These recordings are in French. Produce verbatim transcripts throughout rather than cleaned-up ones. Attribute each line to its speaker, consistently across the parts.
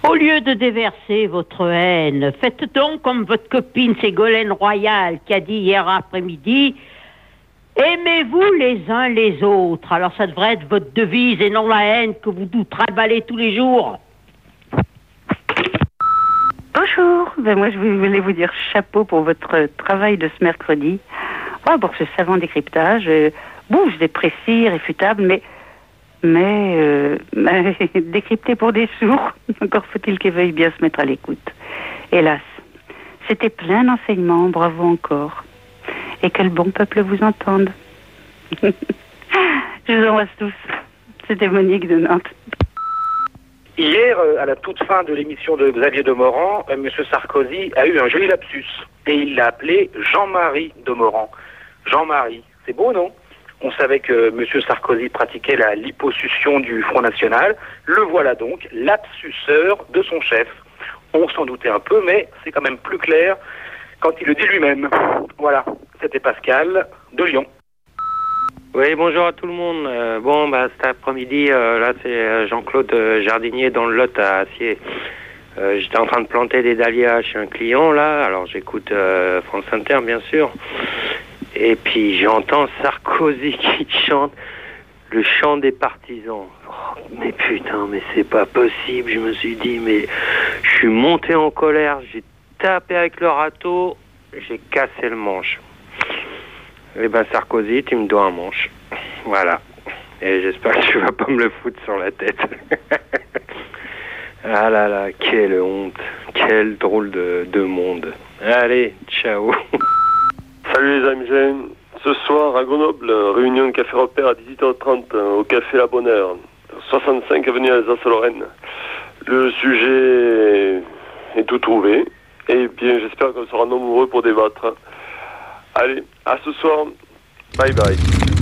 Speaker 1: Au lieu de déverser votre haine, faites donc comme votre copine Ségolène Royal qui a dit hier après-midi, aimez-vous les uns les autres. Alors ça devrait être votre devise et non la haine que vous nous traballez tous les jours.
Speaker 2: Bonjour, ben moi je voulais vous dire chapeau pour votre travail de ce mercredi. Oh, pour ce savant décryptage. Euh, bon, c'est précis, réfutable, mais... Mais, euh, mais décrypté pour des sourds. Encore faut-il qu'ils veuillent bien se mettre à l'écoute. Hélas, c'était plein d'enseignements, bravo encore. Et que le bon peuple vous entende. Je vous embrasse tous. C'était Monique de Nantes.
Speaker 3: Hier, à la toute fin de l'émission de Xavier Demorand, M. Sarkozy a eu un joli lapsus. Et il l'a appelé Jean-Marie Demorand. Jean-Marie, c'est beau, non ? On savait que M. Sarkozy pratiquait la liposuction du Front National. Le voilà donc, lapsuseur de son chef. On s'en doutait un peu, mais c'est quand même plus clair quand il le dit lui-même. Voilà, c'était Pascal de Lyon.
Speaker 4: Oui, bonjour à tout le monde. Euh, bon, bah, cet après-midi, euh, là, c'est Jean-Claude euh, Jardinier dans le Lot à Acier. Euh, j'étais en train de planter des dahlias chez un client, là. Alors, j'écoute euh, France Inter, bien sûr. Et puis, j'entends Sarkozy qui chante le chant des partisans. Oh, mais putain, mais c'est pas possible. Je me suis dit, mais je suis monté en colère. J'ai tapé avec le râteau. J'ai cassé le manche. Eh ben Sarkozy, tu me dois un manche. Voilà. Et j'espère que tu vas pas me le foutre sur la tête. Ah là là, quelle honte. Quel drôle de, de monde. Allez, ciao.
Speaker 5: Salut les amis jeunes. Ce soir à Grenoble, réunion de Café Repère à dix-huit heures trente au Café La Bonne Heure, soixante-cinq avenue Alsace-Lorraine. Le sujet est tout trouvé. Et bien j'espère qu'on sera nombreux pour débattre. Allez, à ce soir. Bye bye.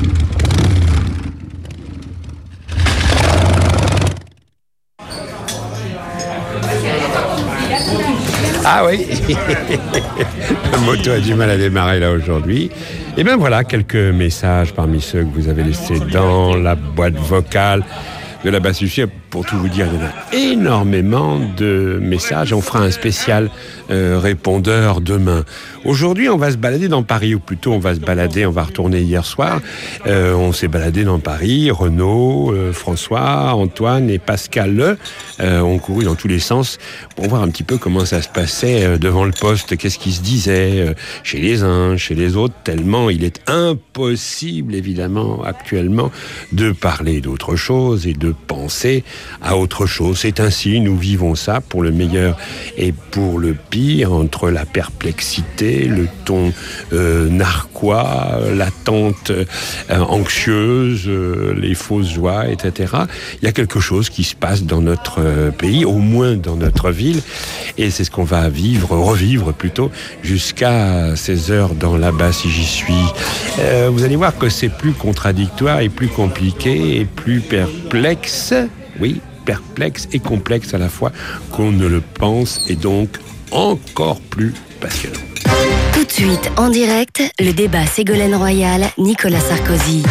Speaker 6: Ah oui, la moto a du mal à démarrer là aujourd'hui. Et bien voilà, quelques messages parmi ceux que vous avez laissés dans la boîte vocale de la basse Lucie. Pour tout vous dire, il y en a énormément de messages. On fera un spécial euh, répondeur demain. Aujourd'hui, on va se balader dans Paris, ou plutôt on va se balader, on va retourner hier soir. Euh, on s'est baladé dans Paris. Renaud, euh, François, Antoine et Pascal euh, ont couru dans tous les sens pour voir un petit peu comment ça se passait euh, devant le poste, qu'est-ce qui se disait euh, chez les uns, chez les autres, tellement il est impossible, évidemment, actuellement, de parler d'autre chose et de penser à autre chose. C'est ainsi, nous vivons ça pour le meilleur et pour le pire, entre la perplexité, le ton euh, narquois, l'attente euh, anxieuse, euh, les fausses joies, et cetera. Il y a quelque chose qui se passe dans notre euh, pays, au moins dans notre ville, et c'est ce qu'on va vivre, revivre plutôt, jusqu'à seize heures dans la basse si j'y suis. Euh, vous allez voir que c'est plus contradictoire et plus compliqué et plus perplexe. Oui, perplexe et complexe à la fois qu'on ne le pense, et donc encore plus passionnant.
Speaker 7: Tout de suite, en direct, le débat Ségolène Royal, Nicolas Sarkozy.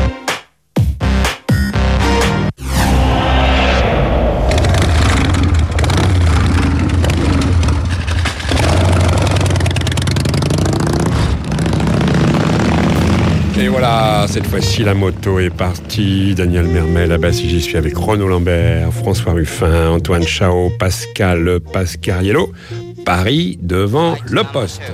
Speaker 6: Et voilà, cette fois-ci, la moto est partie. Daniel Mermet, là-bas, si j'y suis, avec Renaud Lambert, François Ruffin, Antoine Chao, Pascal Pascariello. Paris devant le poste.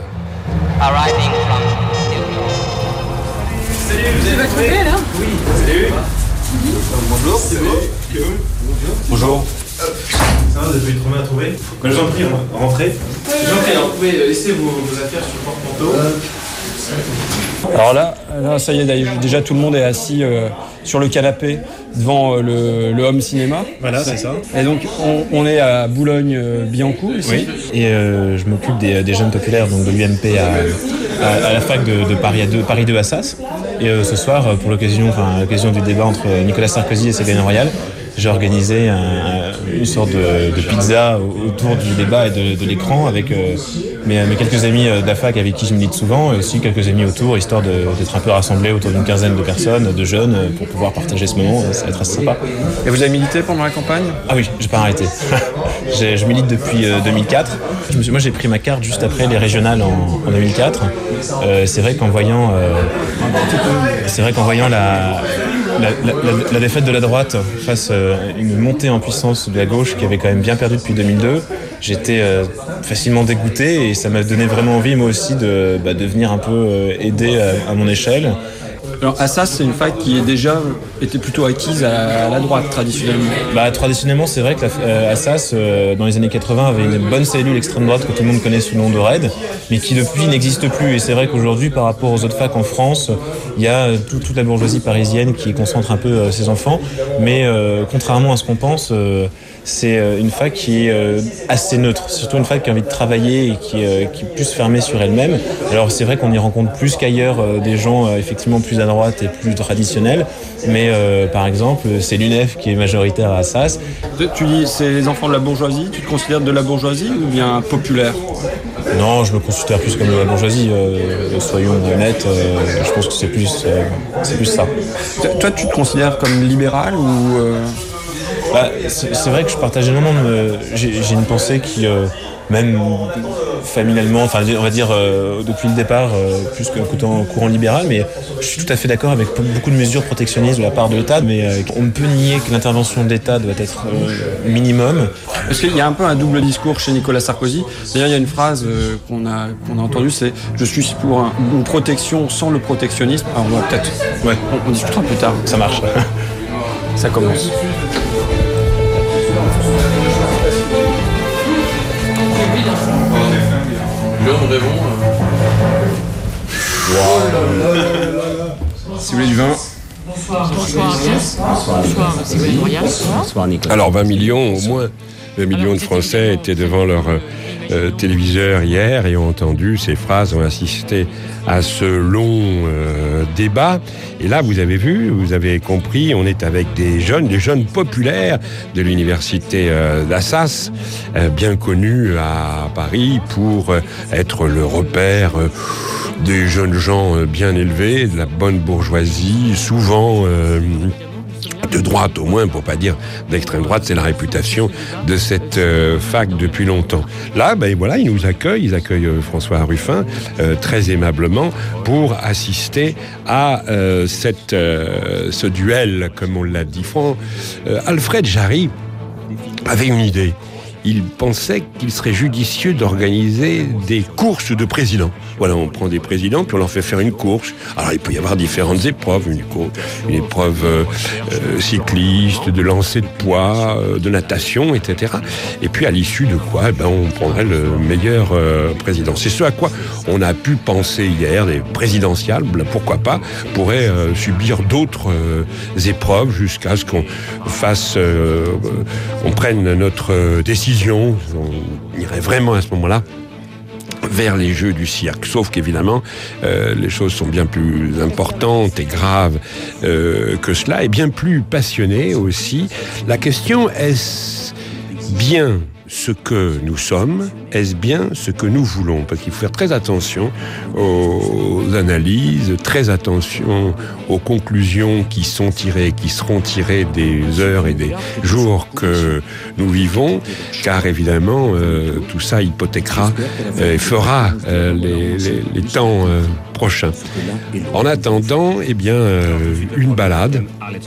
Speaker 8: Salut, vous avez trouvé là ? Oui. Salut. Bonjour. Bonjour.
Speaker 9: Bonjour. Ça va, vous avez trop bien à trouver ? Je vous en prie, rentrez.
Speaker 8: Je vous en prie, vous pouvez laisser vos, vos affaires sur le porte-manteau.
Speaker 10: Alors là, là, ça y est, déjà tout le monde est assis euh, sur le canapé devant euh, le, le home cinéma.
Speaker 9: Voilà, c'est ça.
Speaker 10: Et donc on, on est à Boulogne-Billancourt ici.
Speaker 9: Oui. Et euh, je m'occupe des, des jeunes populaires, donc de l'U M P à, à, à la fac de, de Paris deux, Paris deux Assas. Et euh, ce soir, pour l'occasion, enfin, à l'occasion du débat entre Nicolas Sarkozy et Ségolène Royal, j'ai organisé un, une sorte de, de pizza autour du débat et de, de l'écran avec euh, mais, mais quelques amis de la fac avec qui je milite souvent, et aussi quelques amis autour, histoire de, d'être un peu rassemblés autour d'une quinzaine de personnes, de jeunes, pour pouvoir partager ce moment. Ça va être assez sympa.
Speaker 10: Et vous avez milité pendant la campagne ?
Speaker 9: Ah oui, j'ai pas arrêté. j'ai, je milite depuis euh, deux mille quatre. Je me suis, moi, j'ai pris ma carte juste après les régionales en, en deux mille quatre. Euh, c'est vrai qu'en voyant, euh, c'est vrai qu'en voyant la La, la, la, la défaite de la droite face à une montée en puissance de la gauche qui avait quand même bien perdu depuis deux mille deux, j'étais euh, facilement dégoûté et ça m'a donné vraiment envie moi aussi de, bah, de venir un peu euh, aider à, à mon échelle.
Speaker 10: Alors Assas, c'est une fac qui est déjà était plutôt acquise à la, à la droite traditionnellement.
Speaker 9: Bah traditionnellement, c'est vrai que la, euh, Assas euh, dans les années quatre-vingts avait une bonne cellule extrême droite que tout le monde connaît sous le nom de RAID, mais qui depuis n'existe plus. Et c'est vrai qu'aujourd'hui, par rapport aux autres facs en France, il y a tout, toute la bourgeoisie parisienne qui concentre un peu euh, ses enfants. Mais euh, contrairement à ce qu'on pense, euh, c'est une fac qui est euh, assez neutre. C'est surtout une fac qui a envie de travailler et qui, euh, qui est plus fermée sur elle-même. Alors c'est vrai qu'on y rencontre plus qu'ailleurs euh, des gens euh, effectivement plus à droite et plus traditionnels. Mais euh, par exemple, c'est l'U N E F qui est majoritaire à Assas.
Speaker 10: Tu dis c'est les enfants de la bourgeoisie. Tu te considères de la bourgeoisie ou bien populaire ?
Speaker 9: Non, je me considère plus comme de la bourgeoisie. Euh, soyons honnêtes, euh, je pense que c'est plus, euh, c'est plus ça.
Speaker 10: Toi, tu te considères comme libéral ou euh...
Speaker 9: Bah, c'est, c'est vrai que je partage énormément de, j'ai, j'ai une pensée qui, euh, même familialement, enfin on va dire euh, depuis le départ, euh, plus que courant, courant libéral, mais je suis tout à fait d'accord avec beaucoup de mesures protectionnistes de la part de l'État, mais euh, on ne peut nier que l'intervention de l'État doit être euh, minimum.
Speaker 10: Parce qu'il y a un peu un double discours chez Nicolas Sarkozy. D'ailleurs, il y a une phrase euh, qu'on a, qu'on a entendue, c'est « Je suis pour un, une protection sans le protectionnisme ». Alors on va peut-être, ouais, on, on discutera plus tard.
Speaker 9: Ça marche.
Speaker 10: Ça commence. Si vous voulez du vin.
Speaker 11: Bonsoir, bonsoir, Ségolène Royal.
Speaker 6: Bonsoir, Nicolas. Alors, vingt millions au moins. vingt millions de Français étaient devant leur euh, téléviseur hier et ont entendu ces phrases, ont assisté à ce long euh, débat. Et là, vous avez vu, vous avez compris, on est avec des jeunes, des jeunes populaires de l'université euh, d'Assas, euh, bien connus à Paris pour euh, être le repère euh, des jeunes gens euh, bien élevés, de la bonne bourgeoisie, souvent... Euh, de droite au moins, pour pas dire d'extrême droite, c'est la réputation de cette euh, fac depuis longtemps. Là, ben voilà, ils nous accueillent, ils accueillent euh, François Ruffin euh, très aimablement pour assister à euh, cette, euh, ce duel, comme on l'a dit. Franck, euh, Alfred Jarry avait une idée. Il pensait qu'il serait judicieux d'organiser des courses de présidents. Voilà, on prend des présidents, puis on leur fait faire une course. Alors, il peut y avoir différentes épreuves, une, course, une épreuve euh, euh, cycliste, de lancer de poids, euh, de natation, et cetera. Et puis, à l'issue de quoi, eh ben, on prendrait le meilleur euh, président. C'est ce à quoi on a pu penser hier, des présidentiables, pourquoi pas, pourraient euh, subir d'autres euh, épreuves jusqu'à ce qu'on fasse, euh, on prenne notre euh, décision. On irait vraiment à ce moment-là vers les jeux du cirque. Sauf qu'évidemment, euh, les choses sont bien plus importantes et graves euh, que cela, et bien plus passionnées aussi. La question, est-ce bien ce que nous sommes? Est-ce bien ce que nous voulons? Parce qu'il faut faire très attention aux analyses, très attention aux conclusions qui sont tirées, qui seront tirées des heures et des jours que nous vivons, car évidemment, euh, tout ça hypothéquera et euh, fera euh, les, les, les temps euh, prochains. En attendant, eh bien, euh, une balade,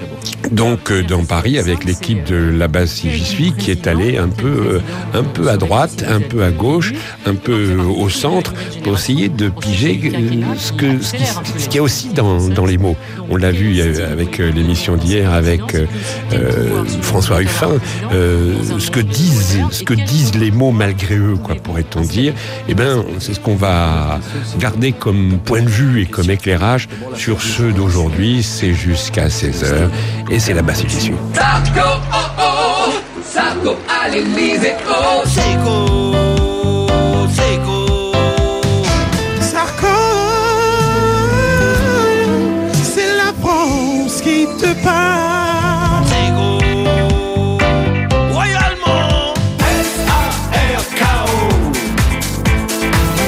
Speaker 6: donc euh, dans Paris, avec l'équipe de La Base Si J'y Suis, qui est allée un peu, euh, un peu à droite, un peu à gauche, un peu au centre, pour essayer de piger ce que ce qui, ce qu'il y a aussi dans, dans les mots. On l'a vu avec l'émission d'hier avec euh, François Ruffin, euh, ce que disent ce que disent les mots malgré eux, quoi, pourrait-on dire. Eh ben, c'est ce qu'on va garder comme point de vue et comme éclairage sur ceux d'aujourd'hui. C'est jusqu'à seize heures et c'est La Base Si J'y Suis.
Speaker 12: Sarko, oh oh, Sarko à l'Élysée, oh, Sarko.
Speaker 13: Qui te parle royalement. S A R K O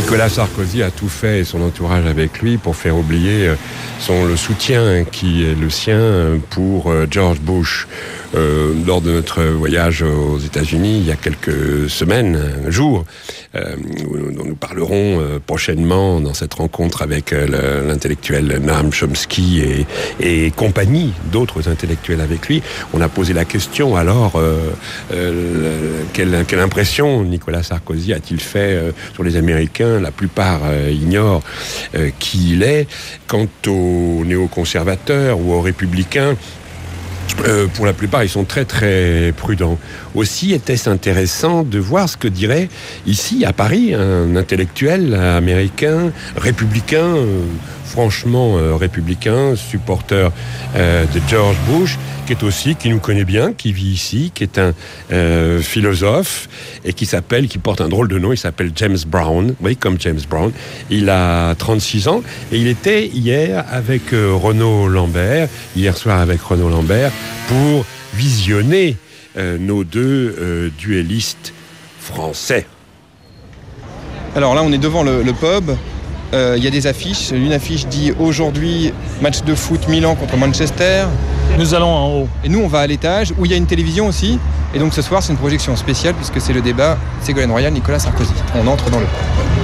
Speaker 6: Nicolas Sarkozy a tout fait, et son entourage avec lui, pour faire oublier son, le soutien qui est le sien pour George Bush. Euh, lors de notre voyage aux États-Unis, il y a quelques semaines, un jour, euh, dont nous parlerons euh, prochainement dans cette rencontre avec euh, l'intellectuel Noam Chomsky et, et compagnie d'autres intellectuels avec lui, on a posé la question, alors, euh, euh, quelle, quelle impression Nicolas Sarkozy a-t-il fait euh, sur les Américains? La plupart euh, ignorent euh, qui il est. Quant aux néoconservateurs ou aux républicains, Euh, pour la plupart, ils sont très très prudents. Aussi, était-ce intéressant de voir ce que dirait ici, à Paris, un intellectuel américain, républicain, euh, franchement euh, républicain, supporter euh, de George Bush, qui est aussi, qui nous connaît bien, qui vit ici, qui est un euh, philosophe, et qui s'appelle, qui porte un drôle de nom, il s'appelle James Brown, oui, comme James Brown. Il a trente-six ans, et il était hier avec euh, Renaud Lambert, hier soir avec Renaud Lambert, pour visionner euh, nos deux euh, duellistes français.
Speaker 14: Alors là, on est devant le, le pub. Il euh, y a des affiches. Une affiche dit aujourd'hui match de foot Milan contre Manchester.
Speaker 15: Nous allons en haut.
Speaker 14: Et nous, on va à l'étage où il y a une télévision aussi. Et donc ce soir, c'est une projection spéciale puisque c'est le débat Ségolène Royal, Nicolas Sarkozy. On entre dans le pub.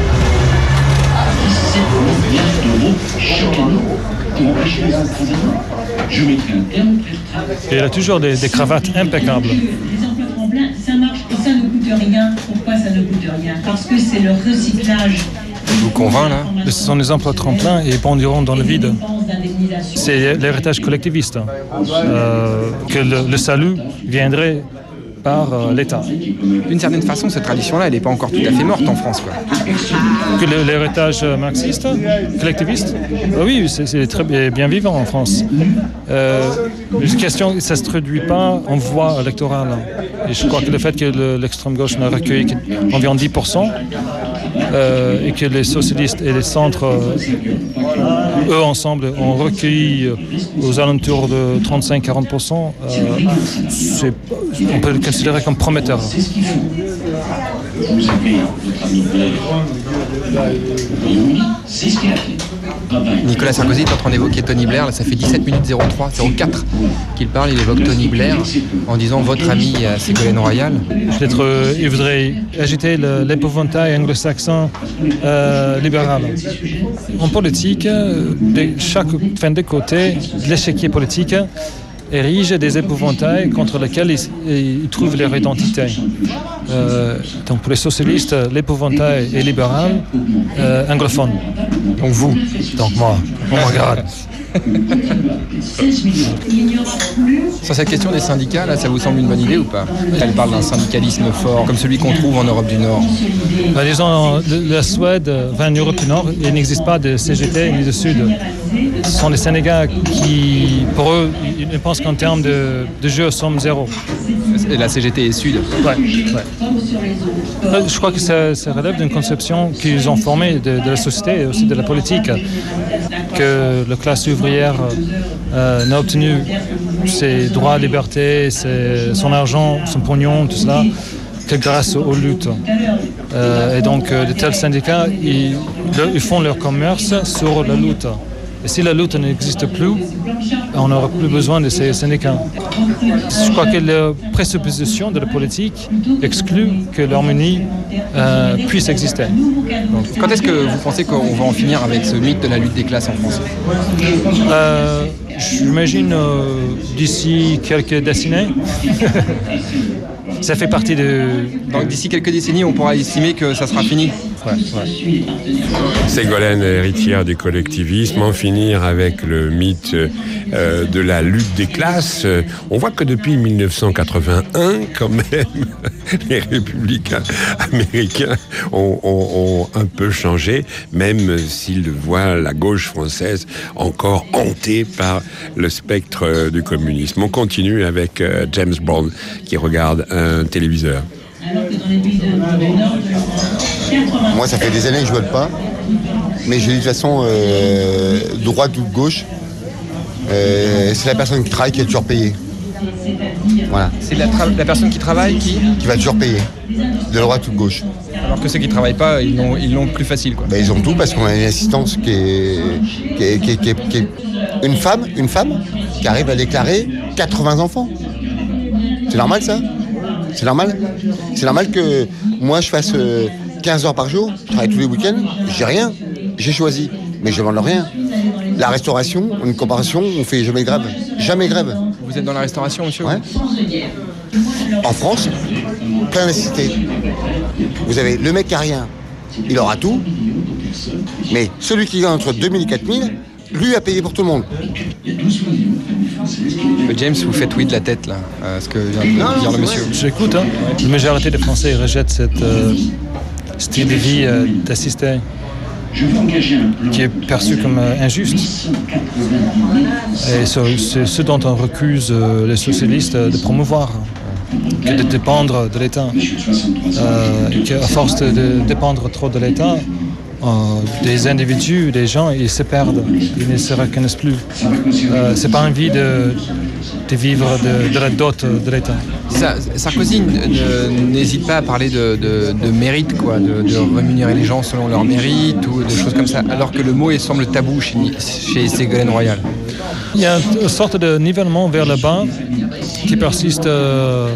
Speaker 15: Et il a toujours des, des cravates impeccables.
Speaker 16: Les emplois tremplins, ça marche et ça ne coûte rien. Pourquoi ça ne coûte rien? Parce que c'est le recyclage.
Speaker 14: Vous convainc là?
Speaker 15: Ce sont des emplois tremplins et bondiront dans le vide. C'est l'héritage collectiviste. Euh, que le, le salut viendrait par euh, l'État.
Speaker 14: D'une certaine façon, cette tradition-là, elle n'est pas encore tout à fait morte en France, quoi.
Speaker 15: Que le, l'héritage marxiste, collectiviste, euh, oui, c'est, c'est très bien vivant en France. Euh, la question, ça ne se traduit pas en voix électorale. Et je crois que le fait que le, l'extrême gauche n'a recueilli qu'environ dix pour cent, euh, et que les socialistes et les centres, euh, eux ensemble, ont recueilli aux alentours de trente-cinq à quarante pour cent, euh, c'est, on peut le considérer comme prometteur.
Speaker 14: Nicolas Sarkozy est en train d'évoquer Tony Blair. Là, ça fait dix-sept minutes zéro trois, zéro quatre qu'il parle. Il évoque Tony Blair en disant votre ami à Ségolène Royal.
Speaker 15: Peut-être euh, il voudrait agiter le, l'épouvantail anglo-saxon euh, libéral. En politique, de chaque fin de côté de l'échiquier politique érige des épouvantails contre lesquels ils, ils trouvent leur identité. Euh, donc pour les socialistes, l'épouvantail est libéral, euh, anglophone.
Speaker 14: Donc vous.
Speaker 15: Donc moi. On me regarde.
Speaker 14: Sur cette question des syndicats, là, ça vous semble une bonne idée ou pas? Elle parle d'un syndicalisme fort, comme celui qu'on trouve en Europe du Nord.
Speaker 15: Bah, disons, la Suède, enfin, en Europe du Nord, il n'existe pas de C G T ni de Sud. Ce sont des syndicats qui, pour eux, ils pensent qu'en termes de, de jeu, somme zéro.
Speaker 14: Et la C G T est Sud.
Speaker 15: Ouais, ouais. Je crois que ça, ça relève d'une conception qu'ils ont formée de, de la société et aussi de la politique, que la classe ouvrière euh, n'a obtenu ses droits, libertés, ses, son argent, son pognon, tout cela, que grâce aux luttes. Euh, et donc, de tels syndicats, ils, ils font leur commerce sur la lutte. Et si la lutte n'existe plus, on n'aura plus besoin de ces syndicats. Je crois que la présupposition de la politique exclut que l'harmonie euh, puisse exister.
Speaker 14: Donc, quand est-ce que vous pensez qu'on va en finir avec ce mythe de la lutte des classes en France?
Speaker 15: euh, J'imagine euh, d'ici quelques décennies. Ça fait partie de...
Speaker 14: Donc d'ici quelques décennies, on pourra estimer que ça sera fini.
Speaker 15: Ouais, ouais.
Speaker 6: Ségolène, héritière du collectivisme, en finir avec le mythe euh, de la lutte des classes. On voit que depuis dix-neuf cent quatre-vingt-un, quand même, les républicains américains ont, ont, ont un peu changé, même s'ils voient la gauche française encore hantée par le spectre du communisme. On continue avec euh, James Brown qui regarde un téléviseur.
Speaker 17: Moi, ça fait des années que je vote pas, mais je dis de toute façon, euh, droite ou de gauche, euh, c'est la personne qui travaille qui est toujours payée. Voilà.
Speaker 14: C'est la, tra- la personne qui travaille qui
Speaker 17: Qui va toujours payer, de droite ou de gauche.
Speaker 14: Alors que ceux qui ne travaillent pas, ils l'ont, ils l'ont plus facile, quoi.
Speaker 17: Ben, ils ont tout parce qu'on a une assistance qui est, qui est, qui est, qui est, qui est une femme, une femme qui arrive à déclarer quatre-vingts enfants. C'est normal ça ? C'est normal ? C'est normal que moi je fasse euh, quinze heures par jour, je travaille tous les week-ends, j'ai rien, j'ai choisi, mais je ne demande rien. La restauration, une comparaison, on fait jamais grève, jamais grève.
Speaker 14: Vous êtes dans la restauration, monsieur ?
Speaker 17: Ouais. En France, plein de cités. Vous avez le mec qui a rien, il aura tout, mais celui qui gagne entre deux mille et quatre mille, lui a payé pour tout le monde.
Speaker 14: James, vous faites oui de la tête, là, à ce que vient de
Speaker 15: Non,
Speaker 14: dire le
Speaker 15: ouais.
Speaker 14: monsieur.
Speaker 15: J'écoute, hein. La majorité des Français rejettent cette euh, style de vie euh, d'assister qui est perçu comme euh, injuste. Et c'est, c'est ce dont on recuse euh, les socialistes euh, de promouvoir, que de dépendre de l'État. Euh, et qu'à force de, de dépendre trop de l'État, Euh, des individus, des gens, ils se perdent, ils ne se reconnaissent plus. Euh, c'est pas envie de, de vivre de, de la dot de l'État.
Speaker 14: Ça, Sarkozy ne, n'hésite pas à parler de, de, de mérite, quoi, de, de rémunérer les gens selon leur mérite ou des choses comme ça, alors que le mot il semble tabou chez, chez Ségolène Royal.
Speaker 15: Il y a une sorte de nivellement vers le bas qui persiste euh,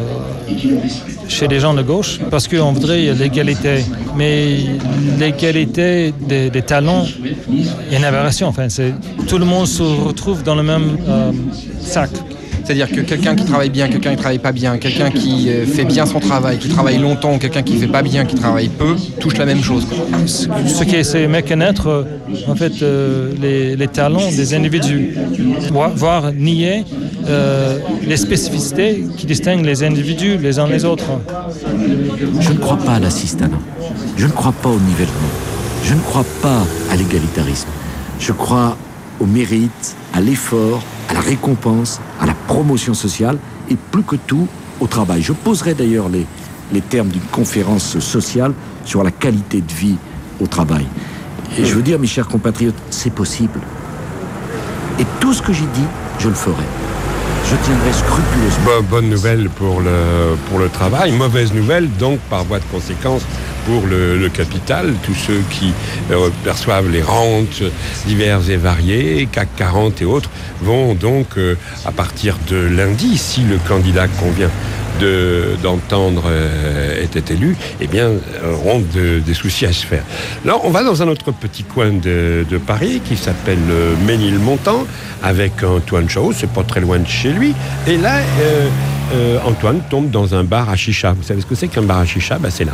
Speaker 15: chez les gens de gauche, parce qu'on voudrait l'égalité. Mais l'égalité des, des talents, il y a une aberration. Enfin, c'est, tout le monde se retrouve dans le même euh, sac.
Speaker 14: C'est-à-dire que quelqu'un qui travaille bien, quelqu'un qui ne travaille pas bien, quelqu'un qui fait bien son travail, qui travaille longtemps, quelqu'un qui ne fait pas bien, qui travaille peu, touche la même chose.
Speaker 15: Ce qui essaie de méconnaître, euh, en fait, euh, les, les talents des individus, voire, voire nier euh, les spécificités qui distinguent les individus les uns les autres.
Speaker 18: Je ne crois pas à l'assistanat. Je ne crois pas au nivellement. Je ne crois pas à l'égalitarisme. Je crois au mérite, à l'effort, à la récompense, à la promotion sociale et plus que tout au travail. Je poserai d'ailleurs les, les termes d'une conférence sociale sur la qualité de vie au travail. Et je veux dire, mes chers compatriotes, c'est possible. Et tout ce que j'ai dit, je le ferai. Je tiendrai scrupuleusement.
Speaker 6: Bon, bonne nouvelle pour le, pour le travail, mauvaise nouvelle donc par voie de conséquence pour le, le capital, tous ceux qui euh, perçoivent les rentes diverses et variées, C A C quarante et autres, vont donc, euh, à partir de lundi, si le candidat qu'on vient de, d'entendre euh, était élu, eh bien, auront de, des soucis à se faire. Alors, on va dans un autre petit coin de, de Paris qui s'appelle euh, Ménilmontant, avec Antoine Chao, c'est pas très loin de chez lui. Et là, euh, euh, Antoine tombe dans un bar à chicha. Vous savez ce que c'est qu'un bar à chicha? Ben, c'est là.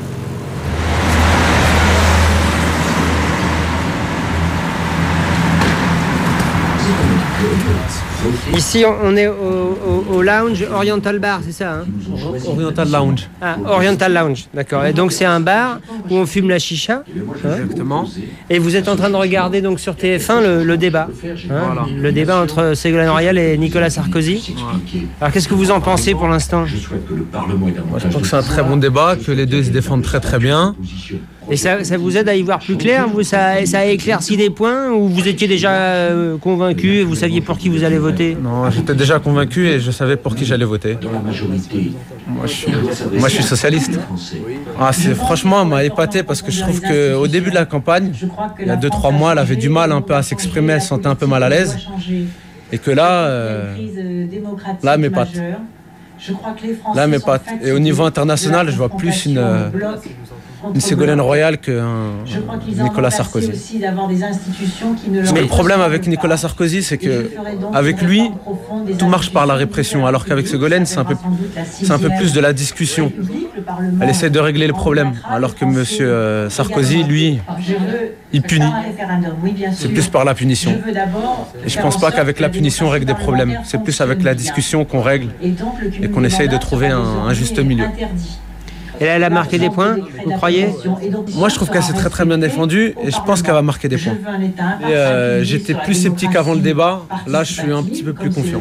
Speaker 19: Ici, on est au, au, au lounge Oriental Bar, c'est ça hein?
Speaker 20: Oriental Lounge.
Speaker 19: Ah, Oriental Lounge, d'accord. Et donc c'est un bar où on fume la chicha. Hein?
Speaker 20: Exactement.
Speaker 19: Et vous êtes en train de regarder donc sur T F un le, le débat. Hein?
Speaker 20: Voilà.
Speaker 19: Le débat entre Ségolène Royal et Nicolas Sarkozy. Voilà. Alors qu'est-ce que vous en pensez pour l'instant?
Speaker 20: Moi, je pense que c'est un très bon débat, que les deux se défendent très très bien.
Speaker 19: Et ça, ça vous aide à y voir plus clair? Vous, ça, ça a éclairci des points ou vous étiez déjà euh, convaincu et vous saviez pour qui vous allez voter?
Speaker 20: Non, j'étais déjà convaincu et je savais pour qui j'allais voter. Moi, je suis, moi, je suis socialiste. Ah, c'est, franchement, elle m'a épaté parce que je trouve qu'au début de la campagne, il y a deux trois mois, elle avait du mal un peu à s'exprimer, elle se sentait un peu mal à l'aise. Et que là, euh, là, elle m'épate. Là, elle m'épate. Et au niveau international, je vois plus une... Euh, une Ségolène Royal qu'un Nicolas Sarkozy. Parce que le problème avec Nicolas Sarkozy, c'est que avec lui, tout marche par la répression, alors qu'avec Ségolène, c'est un peu, c'est un peu plus de la discussion. Elle essaie de régler le problème, alors que Monsieur Sarkozy, lui, il punit. C'est plus par la punition. Et je pense pas qu'avec la punition on règle des problèmes. C'est plus avec la discussion qu'on règle et qu'on essaye de trouver un, un juste milieu.
Speaker 19: Et là, elle a marqué des points, vous croyez?
Speaker 20: Moi, je trouve qu'elle s'est très très bien défendue et je pense qu'elle va marquer des points. Et euh, j'étais plus sceptique avant le débat, là je suis un petit peu plus confiant.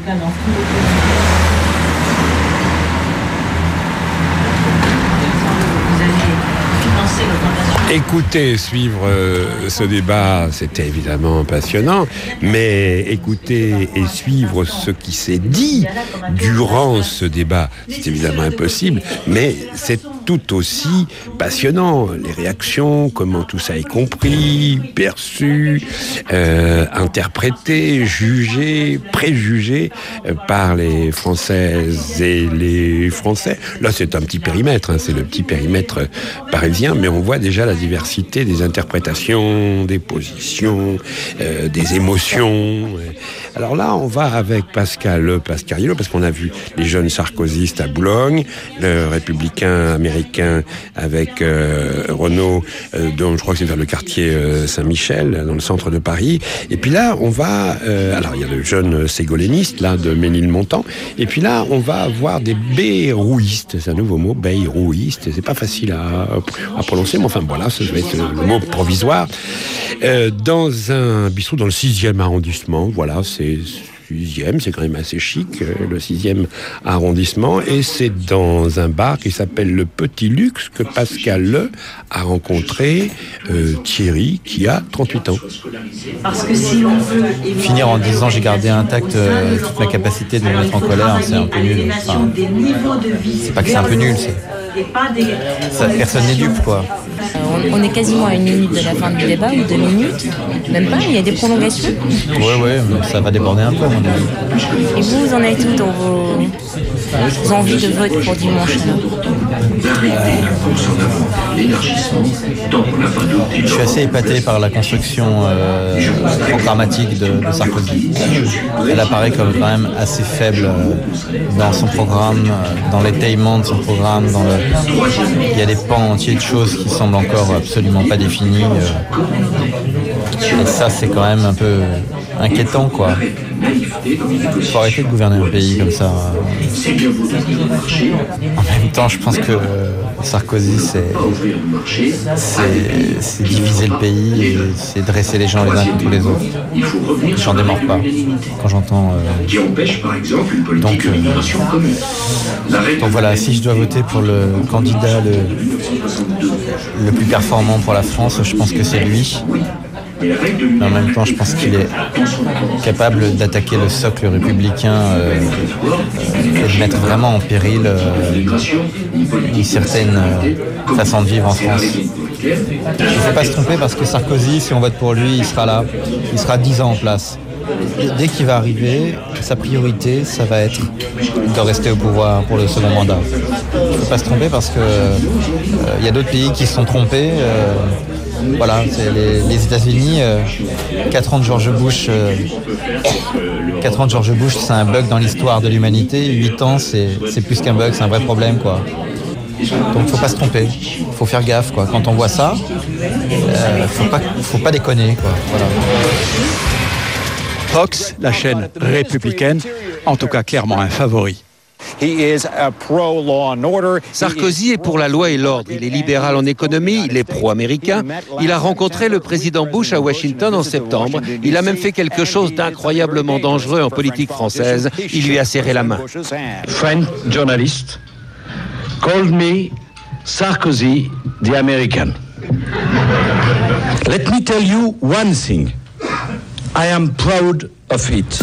Speaker 6: Écoutez, suivre euh, ce débat, c'était évidemment passionnant, mais écouter et suivre ce qui s'est dit durant ce débat, c'est évidemment impossible, mais c'est tout aussi passionnant. Les réactions, comment tout ça est compris, perçu, euh, interprété, jugé, préjugé euh, par les Françaises et les Français. Là, c'est un petit périmètre, hein, c'est le petit périmètre parisien, mais on voit déjà la diversité des interprétations, des positions, euh, des émotions. Alors là, on va avec Pascal Pasquariello, parce qu'on a vu les jeunes sarkozystes à Boulogne, le républicain américain avec euh, Renault, euh, dont je crois que c'est vers le quartier euh, Saint-Michel, dans le centre de Paris. Et puis là, on va... Euh, alors, il y a le jeune ségoléniste, là, de Ménilmontant. Et puis là, on va avoir des beyrouistes. C'est un nouveau mot, beyrouiste. C'est pas facile à, à prononcer, mais enfin, voilà, ça va être le mot provisoire. Euh, dans un bistrot dans le sixième arrondissement, voilà, c'est sixième, c'est quand même assez chic, euh, le sixième arrondissement, et c'est dans un bar qui s'appelle le Petit Luxe que Pascal Le a rencontré euh, Thierry, qui a trente-huit ans.
Speaker 21: Parce que si on veut
Speaker 22: finir en disant j'ai gardé intact euh, toute ma capacité de me mettre en colère, c'est un peu nul. Enfin, c'est pas que c'est un peu nul, c'est... Ça, personne n'est dupe, quoi.
Speaker 23: On, on est quasiment à une minute de la fin du débat, ou deux minutes, même pas, il y a des prolongations.
Speaker 22: Ouais, ouais, mais ça va déborder un peu, à mon avis.
Speaker 23: Et vous, vous en êtes où dans vos, vos envies de vote pour dimanche là?
Speaker 22: Je suis assez épaté par la construction euh, programmatique de, de Sarkozy. Elle apparaît comme quand même assez faible euh, dans son programme, euh, dans l'étayement de son programme, dans le... il y a des pans entiers de choses qui semblent encore absolument pas définies. Euh, et ça, c'est quand même un peu inquiétant, quoi. Il faut arrêter de gouverner un pays comme ça. En même temps, je pense que Sarkozy, c'est, c'est, c'est diviser le pays et c'est dresser les gens les uns contre les autres. J'en démords pas quand j'entends... Euh... Donc, euh... Donc voilà, si je dois voter pour le candidat le, le plus performant pour la France, je pense que c'est lui. Mais en même temps, je pense qu'il est capable d'attaquer le socle républicain euh, et de mettre vraiment en péril euh, une certaine euh, façon de vivre en France. Il ne faut pas se tromper parce que Sarkozy, si on vote pour lui, il sera là. Il sera dix ans en place. Dès qu'il va arriver, sa priorité, ça va être de rester au pouvoir pour le second mandat. Il ne faut pas se tromper parce qu'il euh, y a d'autres pays qui se sont trompés. Euh, Voilà, c'est les, les États-Unis, euh, quatre ans de George Bush, euh, quatre ans de George Bush, c'est un bug dans l'histoire de l'humanité. huit ans, c'est, c'est plus qu'un bug, c'est un vrai problème, quoi. Donc, faut pas se tromper, faut faire gaffe, quoi. Quand on voit ça, euh, faut pas, faut pas déconner, quoi. Voilà.
Speaker 24: Fox, la chaîne républicaine, en tout cas clairement un favori.
Speaker 25: Sarkozy est pour la loi et l'ordre. Il est libéral en économie, il est pro-américain. Il a rencontré le président Bush à Washington en septembre. Il a même fait quelque chose d'incroyablement dangereux en politique française. Il lui a serré la main.
Speaker 26: French journalist called me Sarkozy the American. Let me tell you one thing. I am proud of it.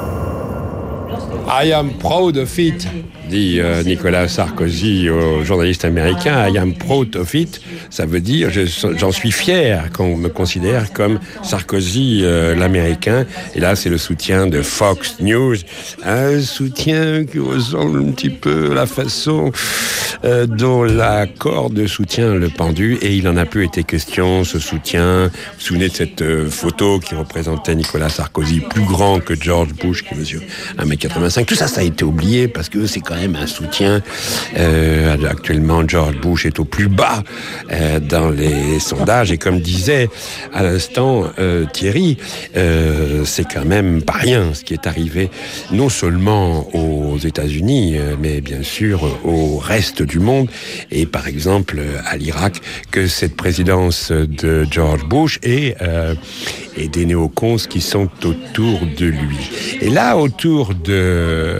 Speaker 6: I am proud of it, dit euh, Nicolas Sarkozy au journaliste américain. I am proud of it, ça veut dire je, j'en suis fier quand on me considère comme Sarkozy euh, l'américain. Et là, c'est le soutien de Fox News, un soutien qui ressemble un petit peu la façon euh, dont la corde soutient le pendu. Et il en a peu été question, ce soutien. Vous vous souvenez de cette euh, photo qui représentait Nicolas Sarkozy plus grand que George Bush, qui mesure un mètre quatre-vingt-cinq. Tout ça, ça a été oublié parce que c'est quand même un soutien. Euh, actuellement, George Bush est au plus bas euh, dans les sondages. Et comme disait à l'instant euh, Thierry, euh, c'est quand même pas rien ce qui est arrivé non seulement aux États-Unis, euh, mais bien sûr au reste du monde. Et par exemple à l'Irak, que cette présidence de George Bush et, euh, et des néocons qui sont autour de lui. Et là, autour de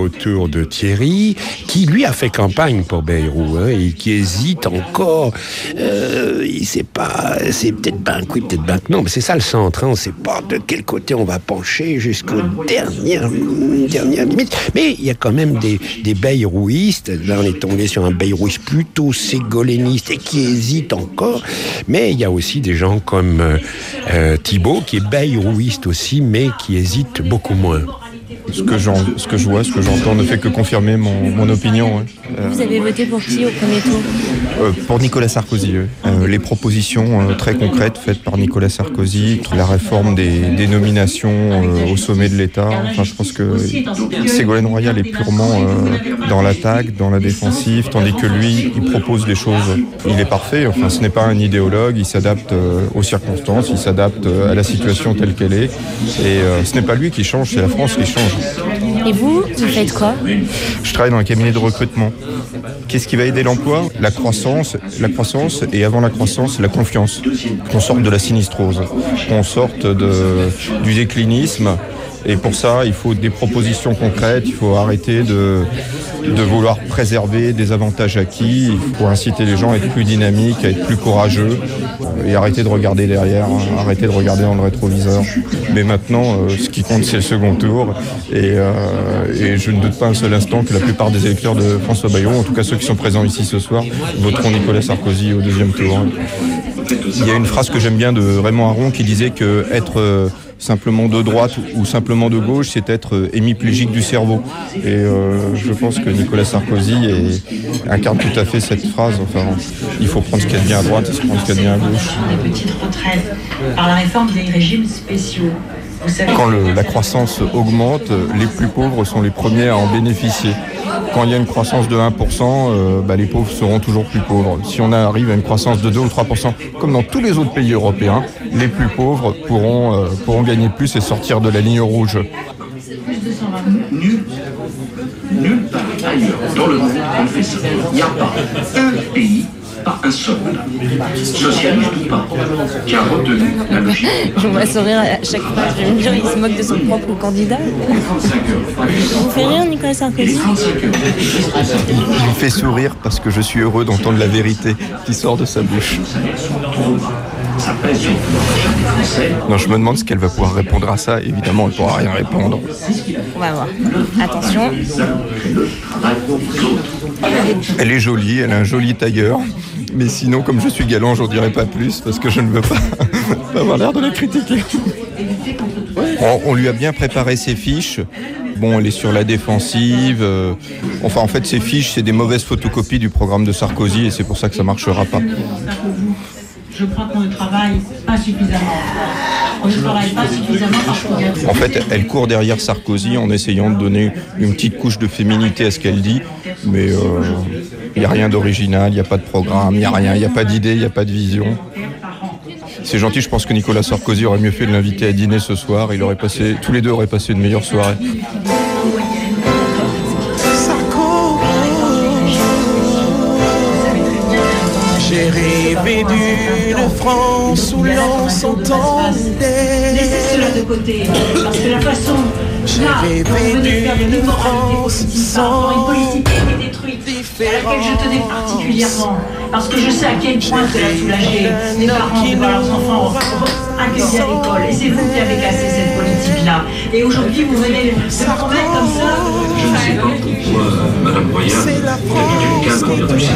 Speaker 6: autour de Thierry, qui lui a fait campagne pour Bayrou, hein, et qui hésite encore. Euh, il sait pas, c'est peut-être banque, oui, peut-être banque, non, mais c'est ça le centre, hein, on sait pas de quel côté on va pencher jusqu'aux dernières, dernières limites. Mais il y a quand même des, des bayrouistes. Là, on est tombé sur un bayrouiste plutôt ségolèniste et qui hésite encore. Mais il y a aussi des gens comme euh, euh, Thibault, qui est bayrouiste aussi, mais qui hésite beaucoup moins.
Speaker 1: Ce que, ce que je vois, ce que j'entends ne fait que confirmer mon, mon opinion. Hein.
Speaker 23: Euh, Vous avez voté pour qui au premier tour ?
Speaker 1: euh, Pour Nicolas Sarkozy. Euh, les propositions euh, très concrètes faites par Nicolas Sarkozy, la réforme des, des nominations euh, au sommet de l'État. Enfin, je pense que Ségolène Royal est purement euh, dans l'attaque, dans la défensive, tandis que lui, il propose des choses. Il est parfait. Enfin, ce n'est pas un idéologue. Il s'adapte euh, aux circonstances, il s'adapte euh, à la situation telle qu'elle est. Et euh, ce n'est pas lui qui change, c'est la France qui change.
Speaker 23: Et vous, vous faites quoi ?
Speaker 1: Je travaille dans un cabinet de recrutement. Qu'est-ce qui va aider l'emploi ? La croissance, la croissance et avant la croissance, la confiance. Qu'on sorte de la sinistrose, qu'on sorte de, du déclinisme. Et pour ça, il faut des propositions concrètes, il faut arrêter de, de vouloir préserver des avantages acquis, il faut inciter les gens à être plus dynamiques, à être plus courageux et arrêter de regarder derrière, hein, arrêter de regarder dans le rétroviseur. Mais maintenant, euh, ce qui compte, c'est le second tour et, euh, et je ne doute pas un seul instant que la plupart des électeurs de François Bayrou, en tout cas ceux qui sont présents ici ce soir, voteront Nicolas Sarkozy au deuxième tour. Il y a une phrase que j'aime bien de Raymond Aron qui disait que être euh, simplement de droite ou simplement de gauche, c'est être hémiplégique du cerveau. Et euh, je pense que Nicolas Sarkozy est, incarne tout à fait cette phrase. Enfin, il faut prendre ce qu'il y a de bien à droite et se prendre ce qu'il y a de bien à gauche.
Speaker 16: Des petites retraites par la réforme des régimes spéciaux. Vous savez...
Speaker 1: Quand le, la croissance augmente, les plus pauvres sont les premiers à en bénéficier. Quand il y a une croissance de un pour cent, euh, bah, les pauvres seront toujours plus pauvres. Si on arrive à une croissance de deux ou trois pour cent, comme dans tous les autres pays européens, les plus pauvres pourront, euh, pourront gagner plus et sortir de la ligne rouge.
Speaker 2: Nulle, nulle part ailleurs dans le monde on fait ça. Il n'y a pas un pays, pas un seul, socialiste ou pas, qui a retenu la logique.
Speaker 23: Je vois sourire à chaque fois. Je vais me dire, il se moque de son propre candidat. Vous fait rire, Nicolas Sarkozy ?
Speaker 1: Il me fait sourire parce que je suis heureux d'entendre la vérité qui sort de sa bouche. Non, je me demande ce qu'elle va pouvoir répondre à ça. Évidemment, elle ne pourra rien répondre.
Speaker 23: On va voir. Attention.
Speaker 1: Elle est jolie, elle a un joli tailleur. Mais sinon, comme je suis galant, j'en dirai pas plus parce que je ne veux pas, pas avoir l'air de la critiquer. On, on lui a bien préparé ses fiches. Bon, elle est sur la défensive. Euh, enfin, en fait, ses fiches, c'est des mauvaises photocopies du programme de Sarkozy et c'est pour ça que ça ne marchera pas.
Speaker 16: Je crois qu'on ne travaille pas suffisamment. On ne travaille pas suffisamment parce qu'on...
Speaker 1: En fait, elle court derrière Sarkozy en essayant de donner une petite couche de féminité à ce qu'elle dit. Mais il euh, n'y a rien d'original, il n'y a pas de programme, il n'y a rien, il n'y a pas d'idée, il n'y a pas de vision. C'est gentil, je pense que Nicolas Sarkozy aurait mieux fait de l'inviter à dîner ce soir. Il aurait passé, tous les deux auraient passé une meilleure soirée.
Speaker 13: J'ai rêvé d'une France où l'on s'entendait.
Speaker 16: Laissez cela de côté, parce que la façon là dont vous venez faire de l'immoralité sans une politique qui est détruite, à laquelle je tenais particulièrement, parce que je sais à quel point cela a soulagé les parents de voir leurs enfants accueillis à l'école. Et c'est vous qui avez cassé cette politique-là. Et aujourd'hui, vous venez de me promettre comme ça.
Speaker 2: Je ne sais pas pourquoi Madame Royal est une cadre de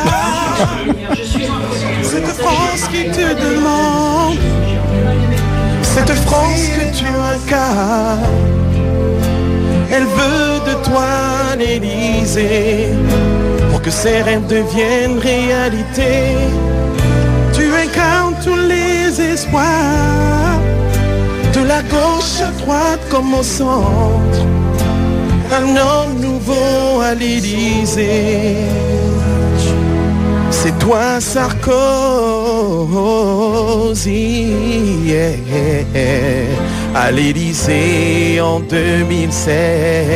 Speaker 13: Cette France qui te demande, cette France que tu incarnes, elle veut de toi l'Élysée pour que ses rêves deviennent réalité. Tu incarnes tous les espoirs, de la gauche à droite comme au centre, un homme nouveau à l'Élysée. C'est toi Sarkozy, yeah, à l'Élysée en deux mille sept.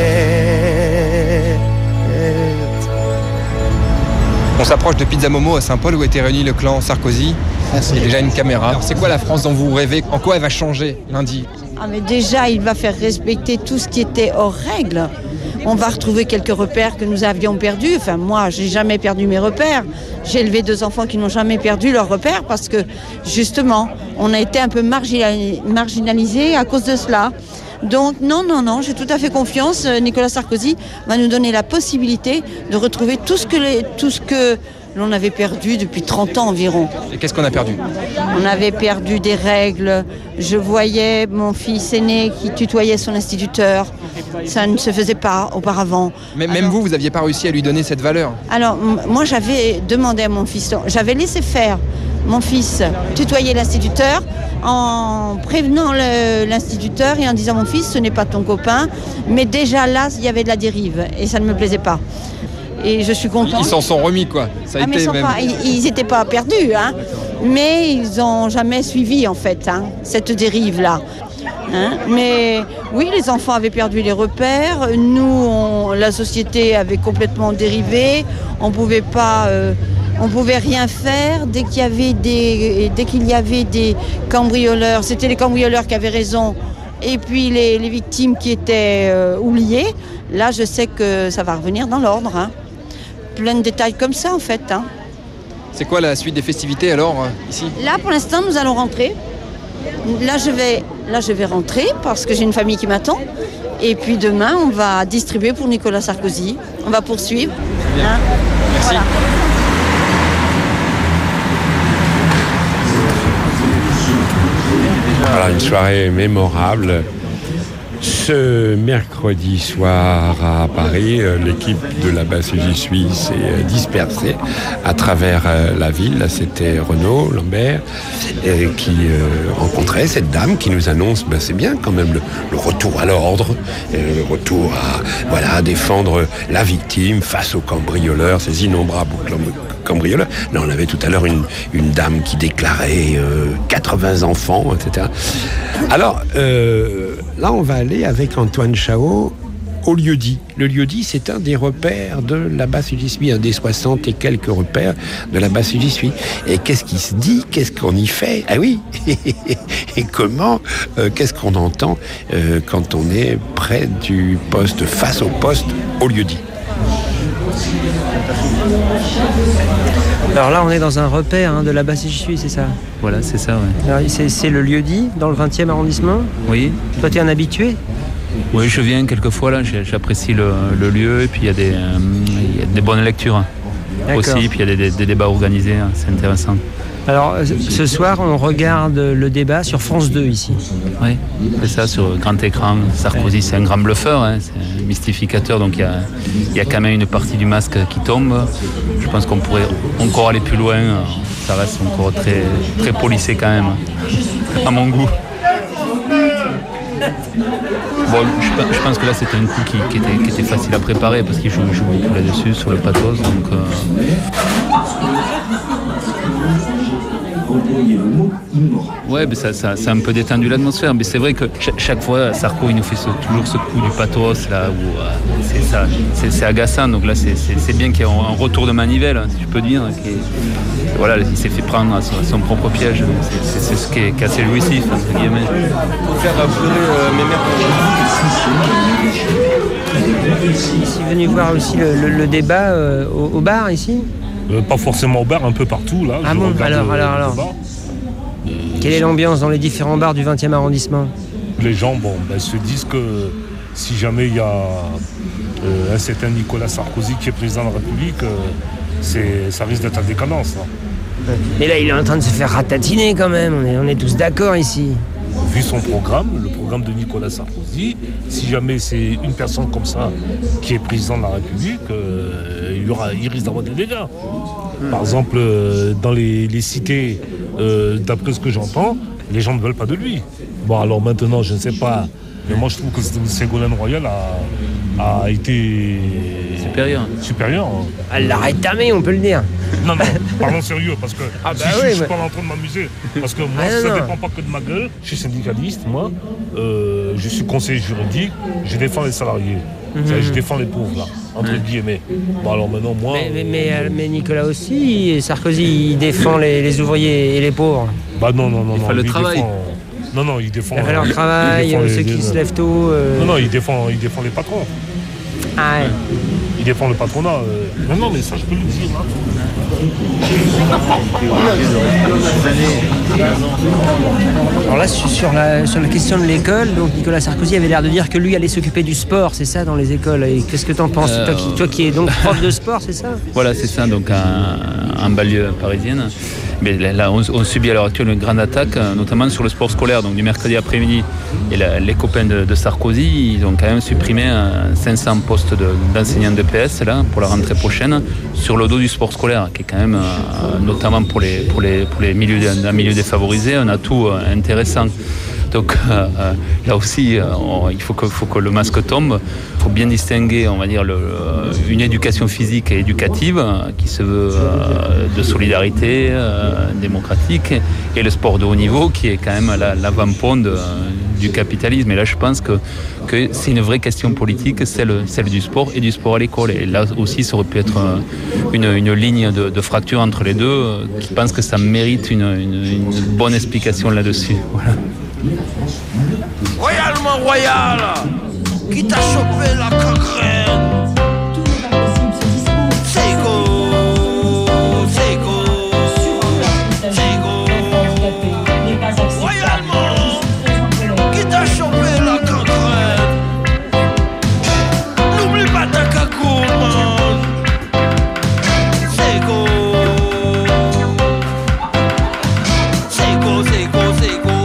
Speaker 14: On s'approche de Pizza Momo à Saint-Paul où était réuni le clan Sarkozy. Il y a déjà une caméra. Alors c'est quoi la France dont vous rêvez ? En quoi elle va changer lundi ?
Speaker 3: Ah, mais déjà, il va faire respecter tout ce qui était hors règle. On va retrouver quelques repères que nous avions perdus. Enfin, moi, j'ai jamais perdu mes repères. J'ai élevé deux enfants qui n'ont jamais perdu leurs repères parce que, justement, on a été un peu marginalisés à cause de cela. Donc, non, non, non, j'ai tout à fait confiance. Nicolas Sarkozy va nous donner la possibilité de retrouver tout ce que, les, tout ce que l'on avait perdu depuis trente ans environ.
Speaker 14: Et qu'est-ce qu'on a perdu?
Speaker 3: On avait perdu des règles. Je voyais mon fils aîné qui tutoyait son instituteur. Ça ne se faisait pas auparavant.
Speaker 14: Mais même
Speaker 3: Alors,
Speaker 14: vous, vous n'aviez pas réussi à lui donner cette valeur.
Speaker 3: Alors, m- moi, j'avais demandé à mon fils, j'avais laissé faire mon fils tutoyer l'instituteur en prévenant le- l'instituteur et en disant, mon fils, ce n'est pas ton copain. Mais déjà là, il y avait de la dérive et ça ne me plaisait pas. Et je suis contente.
Speaker 14: Ils s'en sont remis, quoi. Ça a
Speaker 3: Ah, mais
Speaker 14: été
Speaker 3: ils sont
Speaker 14: même...
Speaker 3: pas- ils n'étaient pas perdus, hein, mais ils n'ont jamais suivi, en fait, hein, cette dérive-là. Hein. Mais oui, les enfants avaient perdu les repères. Nous, on- la société avait complètement dérivé. On pouvait pas, euh, on pouvait rien faire. Dès qu'il y avait des, dès qu'il y avait des cambrioleurs, c'était les cambrioleurs qui avaient raison. Et puis les, les victimes qui étaient euh, oubliées. Là, je sais que ça va revenir dans l'ordre. Hein. Plein de détails comme ça, en fait. Hein.
Speaker 14: C'est quoi la suite des festivités alors, euh, ici?
Speaker 3: Là, pour l'instant, nous allons rentrer. Là je, vais, là, je vais rentrer parce que j'ai une famille qui m'attend. Et puis demain, on va distribuer pour Nicolas Sarkozy. On va poursuivre. Hein.
Speaker 14: Merci.
Speaker 3: Voilà.
Speaker 6: Voilà, une soirée mémorable. Ce mercredi soir à Paris, euh, l'équipe de la Basse-Suisse suisse est euh, dispersée à travers euh, la ville. Là, c'était Renaud Lambert et qui euh, rencontrait cette dame qui nous annonce, ben, c'est bien quand même le, le retour à l'ordre, euh, le retour à voilà, défendre la victime face aux cambrioleurs, ces innombrables cambrioleurs. Là, on avait tout à l'heure une, une dame qui déclarait euh, quatre-vingts enfants, et cetera. Alors, euh, là, on va aller avec Antoine Chao au lieu-dit. Le lieu-dit, c'est un des repères de la Basse-Suisse, un des soixante et quelques repères de la Basse-Suisse. Et qu'est-ce qui se dit? Qu'est-ce qu'on y fait? Ah oui. Et comment euh, qu'est-ce qu'on entend euh, quand on est près du poste, face au poste, au lieu-dit?
Speaker 19: Alors là, on est dans un repère hein, de la Basse-Suisse, c'est ça?
Speaker 4: Voilà, c'est ça, ouais.
Speaker 19: Alors, c'est, c'est le lieu-dit, dans le vingtième arrondissement?
Speaker 4: Oui.
Speaker 19: Toi, tu es un habitué?
Speaker 4: Oui, je viens quelquefois, là, j'apprécie le, le lieu, et puis il y, euh, y a des bonnes lectures
Speaker 19: D'accord.
Speaker 4: aussi, puis il y a des, des débats organisés, hein, c'est intéressant.
Speaker 19: Alors, ce soir, on regarde le débat sur France deux, ici.
Speaker 4: Oui, c'est ça, sur grand écran. Sarkozy, c'est un grand bluffeur, hein, c'est un mystificateur, donc il y a, y a quand même une partie du masque qui tombe. Je pense qu'on pourrait encore aller plus loin, ça reste encore très, très polissé quand même, à mon goût. Bon, je, je pense que là c'était un coup qui, qui, était, qui était facile à préparer parce qu'il joue, joue beaucoup là-dessus, sur le pathos. Donc, euh... Ouais, mais ça, ça, ça a un peu détendu l'atmosphère. Mais c'est vrai que ch- chaque fois, Sarko il nous fait ce, toujours ce coup du pathos là où euh, c'est, ça, c'est, c'est agaçant. Donc là, c'est, c'est, c'est bien qu'il y ait un, un retour de manivelle, si je peux dire. Qui est, voilà, il s'est fait prendre à son, à son propre piège. C'est, c'est, c'est ce qui est, qui est assez jouissif, entre guillemets.
Speaker 10: Pour faire pleurer euh, mes mères.
Speaker 19: Je suis venu voir aussi le, le, le débat euh, au, au bar ici.
Speaker 5: Euh, pas forcément au bar, un peu partout là.
Speaker 19: Ah
Speaker 5: Je
Speaker 19: bon,
Speaker 5: regarde,
Speaker 19: alors,
Speaker 5: euh,
Speaker 19: alors, alors. Quelle est l'ambiance dans les différents bars du vingtième arrondissement?
Speaker 5: Les gens, bon, ben, se disent que si jamais il y a euh, un certain Nicolas Sarkozy qui est président de la République, euh, c'est, ça risque d'être en décadence. Là.
Speaker 19: Mais là, il est en train de se faire ratatiner quand même. On est, on est tous d'accord ici.
Speaker 5: Vu son programme, le programme de Nicolas Sarkozy, si jamais c'est une personne comme ça qui est président de la République, euh, il, y aura, il risque d'avoir des dégâts. Par exemple, euh, dans les, les cités, euh, d'après ce que j'entends, les gens ne veulent pas de lui. Bon, alors maintenant, je ne sais pas, mais moi je trouve que Ségolène Royal a, a été
Speaker 4: supérieur.
Speaker 5: supérieur.
Speaker 19: Elle l'a rétamé, on peut le dire.
Speaker 5: Non, non, parlons sérieux, parce que
Speaker 19: ah bah
Speaker 5: si
Speaker 19: oui,
Speaker 5: je, je
Speaker 19: mais...
Speaker 5: suis pas en train de m'amuser, parce que moi,
Speaker 19: ah,
Speaker 5: ça
Speaker 19: ne
Speaker 5: dépend pas que de ma gueule. Je suis syndicaliste, moi, euh, je suis conseiller juridique, je défends les salariés, mm-hmm. je défends les pauvres, là, entre guillemets. Bon, alors maintenant, moi...
Speaker 19: Mais, mais, mais, mais Nicolas aussi, Sarkozy, il défend les, les ouvriers et les pauvres.
Speaker 5: Bah non, non, non,
Speaker 4: il
Speaker 5: non.
Speaker 4: fait le
Speaker 5: lui,
Speaker 4: travail.
Speaker 5: Défend... Non, non, il défend...
Speaker 19: La valeur
Speaker 5: euh,
Speaker 19: travail,
Speaker 5: il défend
Speaker 19: euh,
Speaker 5: les-
Speaker 19: ceux qui
Speaker 5: les-
Speaker 19: se lèvent tôt... euh.
Speaker 5: Non, non, il défend, il défend les patrons.
Speaker 19: Ah ouais.
Speaker 5: Il défend le patronat. euh. Non, non, mais ça, je peux le dire. Hein.
Speaker 19: Alors là, sur sur la, sur la question de l'école, donc Nicolas Sarkozy avait l'air de dire que lui allait s'occuper du sport, c'est ça, dans les écoles. Et qu'est-ce que t'en penses,
Speaker 4: Euh,
Speaker 19: toi, qui, toi qui es donc prof de sport, c'est ça?
Speaker 4: Voilà, c'est ça, donc en, en banlieue parisienne. Mais là, là, on, on subit à l'heure actuelle une grande attaque, notamment sur le sport scolaire. Donc du mercredi après-midi, et la, les copains de, de Sarkozy, ils ont quand même supprimé euh, cinq cents postes de, d'enseignants de P S là, pour la rentrée prochaine, sur le dos du sport scolaire, qui est quand même, euh, notamment pour les, pour les, pour les milieux, un milieu défavorisé, un atout euh, intéressant. Donc euh, euh, là aussi, euh, on, il faut que, faut que le masque tombe. Il faut bien distinguer, on va dire, le, euh, une éducation physique et éducative euh, qui se veut euh, de solidarité euh, démocratique, et le sport de haut niveau qui est quand même la, l'avant-ponde euh, du capitalisme. Et là, je pense que, que c'est une vraie question politique, celle, celle du sport et du sport à l'école. Et là aussi, ça aurait pu être euh, une, une ligne de, de fracture entre les deux. Euh, je pense que ça mérite une, une, une bonne explication là-dessus. Voilà.
Speaker 13: Royalement royal, qui t'a chopé la cancrène. C'est go, c'est go, c'est go. Royalement, qui t'a chopé la cancrène. N'oublie pas ta cagoule, man. C'est go, c'est go, c'est go, c'est go.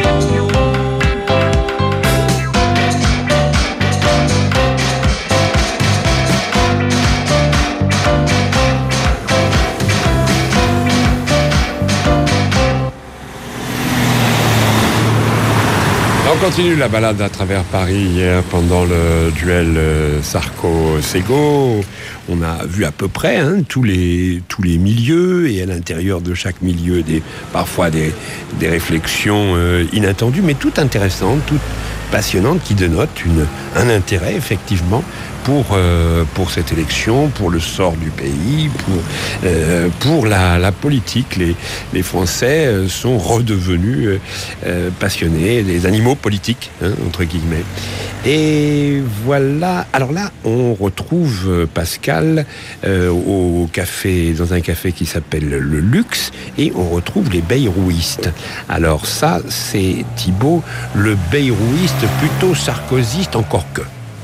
Speaker 6: On continue la balade à travers Paris hier pendant le duel euh, Sarko-Ségaud. On a vu à peu près hein, tous, les, tous les milieux, et à l'intérieur de chaque milieu, des, parfois des, des réflexions euh, inattendues, mais toutes intéressantes, toutes passionnantes, qui dénotent une, un intérêt effectivement pour, euh, pour cette élection, pour le sort du pays, pour, euh, pour la, la politique. Les, les Français sont redevenus euh, passionnés, des animaux politiques, hein, entre guillemets. Et voilà. Alors là, on retrouve Pascal euh, au café, dans un café qui s'appelle Le Luxe, et on retrouve les Bayrouistes. Alors ça, c'est Thibaut, le Bayrouiste plutôt sarkozyste encore que.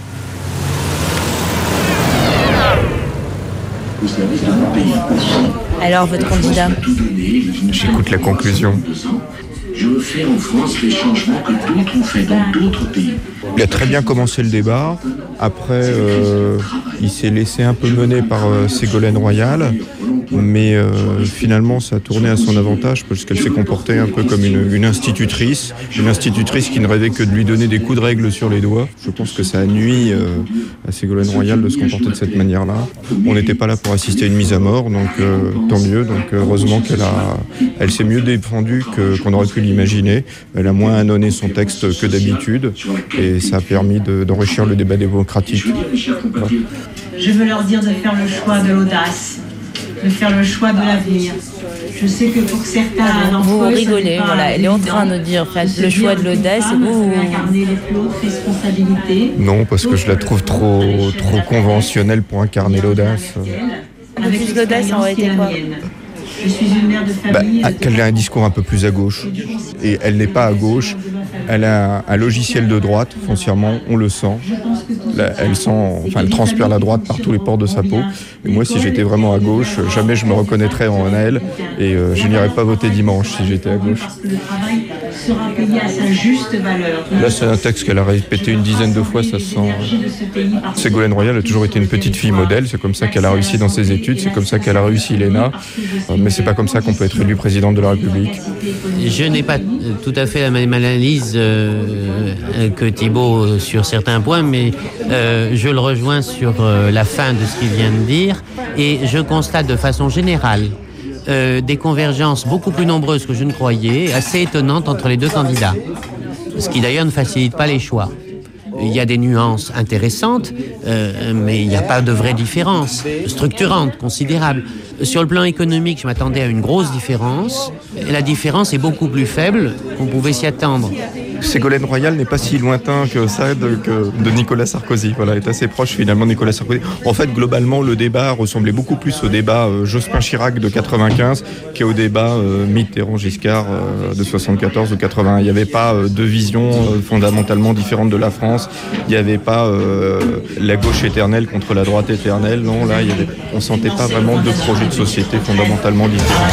Speaker 23: Alors, votre candidat?
Speaker 1: J'écoute la conclusion.
Speaker 2: Je veux faire en France les changements que d'autres ont fait dans d'autres pays.
Speaker 1: Il a très bien commencé le débat. Après, euh, il s'est laissé un peu mener par euh, Ségolène Royal. Mais euh, finalement, ça a tourné à son avantage parce qu'elle s'est comportée un peu comme une, une institutrice. Une institutrice qui ne rêvait que de lui donner des coups de règle sur les doigts. Je pense que ça a nui euh, à Ségolène Royal de se comporter de cette manière-là. On n'était pas là pour assister à une mise à mort, donc euh, tant mieux. Donc heureusement qu'elle a, elle s'est mieux défendue que, qu'on aurait pu l'imaginer. Elle a moins annonné son texte que d'habitude et ça a permis de, d'enrichir le débat démocratique. Voilà.
Speaker 16: Je veux leur dire de faire le choix de l'audace, de faire le choix de l'avenir. Je sais que pour certains d'entre
Speaker 23: Vous
Speaker 16: eux,
Speaker 23: rigolez, voilà, elle est en train de dire faites le choix de l'audace et vous...
Speaker 16: incarner les plus hautes responsabilités.
Speaker 1: Non, parce que je la trouve trop, trop conventionnelle pour incarner l'audace.
Speaker 23: Le plus d'audace, ça aurait été quoi?
Speaker 16: Je suis une mère de
Speaker 1: Bah,
Speaker 16: famille.
Speaker 1: qu'elle a un discours un peu plus à gauche. Et elle n'est pas à gauche. Elle a un, un logiciel de droite, foncièrement, on le sent. Là, elle sent, enfin, elle transpire la droite par tous les pores de sa peau. Et moi, si j'étais vraiment à gauche, jamais je me reconnaîtrais en elle. Et euh, je n'irais pas voter dimanche si j'étais à gauche.
Speaker 16: Le travail sera payé à sa juste valeur.
Speaker 1: Là, c'est un texte qu'elle a répété une dizaine de fois, ça se sent. Ségolène Royal a toujours été une petite fille modèle. C'est comme ça qu'elle a réussi dans ses études. C'est comme ça qu'elle a réussi l'E N A. Mais c'est pas comme ça qu'on peut être élu présidente de la République.
Speaker 7: Je n'ai pas tout à fait la même analyse euh, que Thibaut sur certains points, mais euh, je le rejoins sur euh, la fin de ce qu'il vient de dire, et je constate de façon générale euh, des convergences beaucoup plus nombreuses que je ne croyais, assez étonnantes entre les deux candidats, ce qui d'ailleurs ne facilite pas les choix. Il y a des nuances intéressantes, euh, mais il n'y a pas de vraie différence structurante, considérable. Sur le plan économique, je m'attendais à une grosse différence, et la différence est beaucoup plus faible qu'on pouvait s'y attendre.
Speaker 1: Ségolène Royal n'est pas si lointain que ça de, que de Nicolas Sarkozy. Voilà, est assez proche finalement de Nicolas Sarkozy. En fait, globalement, le débat ressemblait beaucoup plus au débat euh, Jospin-Chirac de quatre-vingt-quinze qu'au débat euh, Mitterrand-Giscard euh, de soixante-quatorze ou quatre-vingts. Il n'y avait pas euh, deux visions euh, fondamentalement différentes de la France. Il n'y avait pas euh, la gauche éternelle contre la droite éternelle. Non, là, il y avait, on ne sentait pas vraiment deux projets de société fondamentalement différents.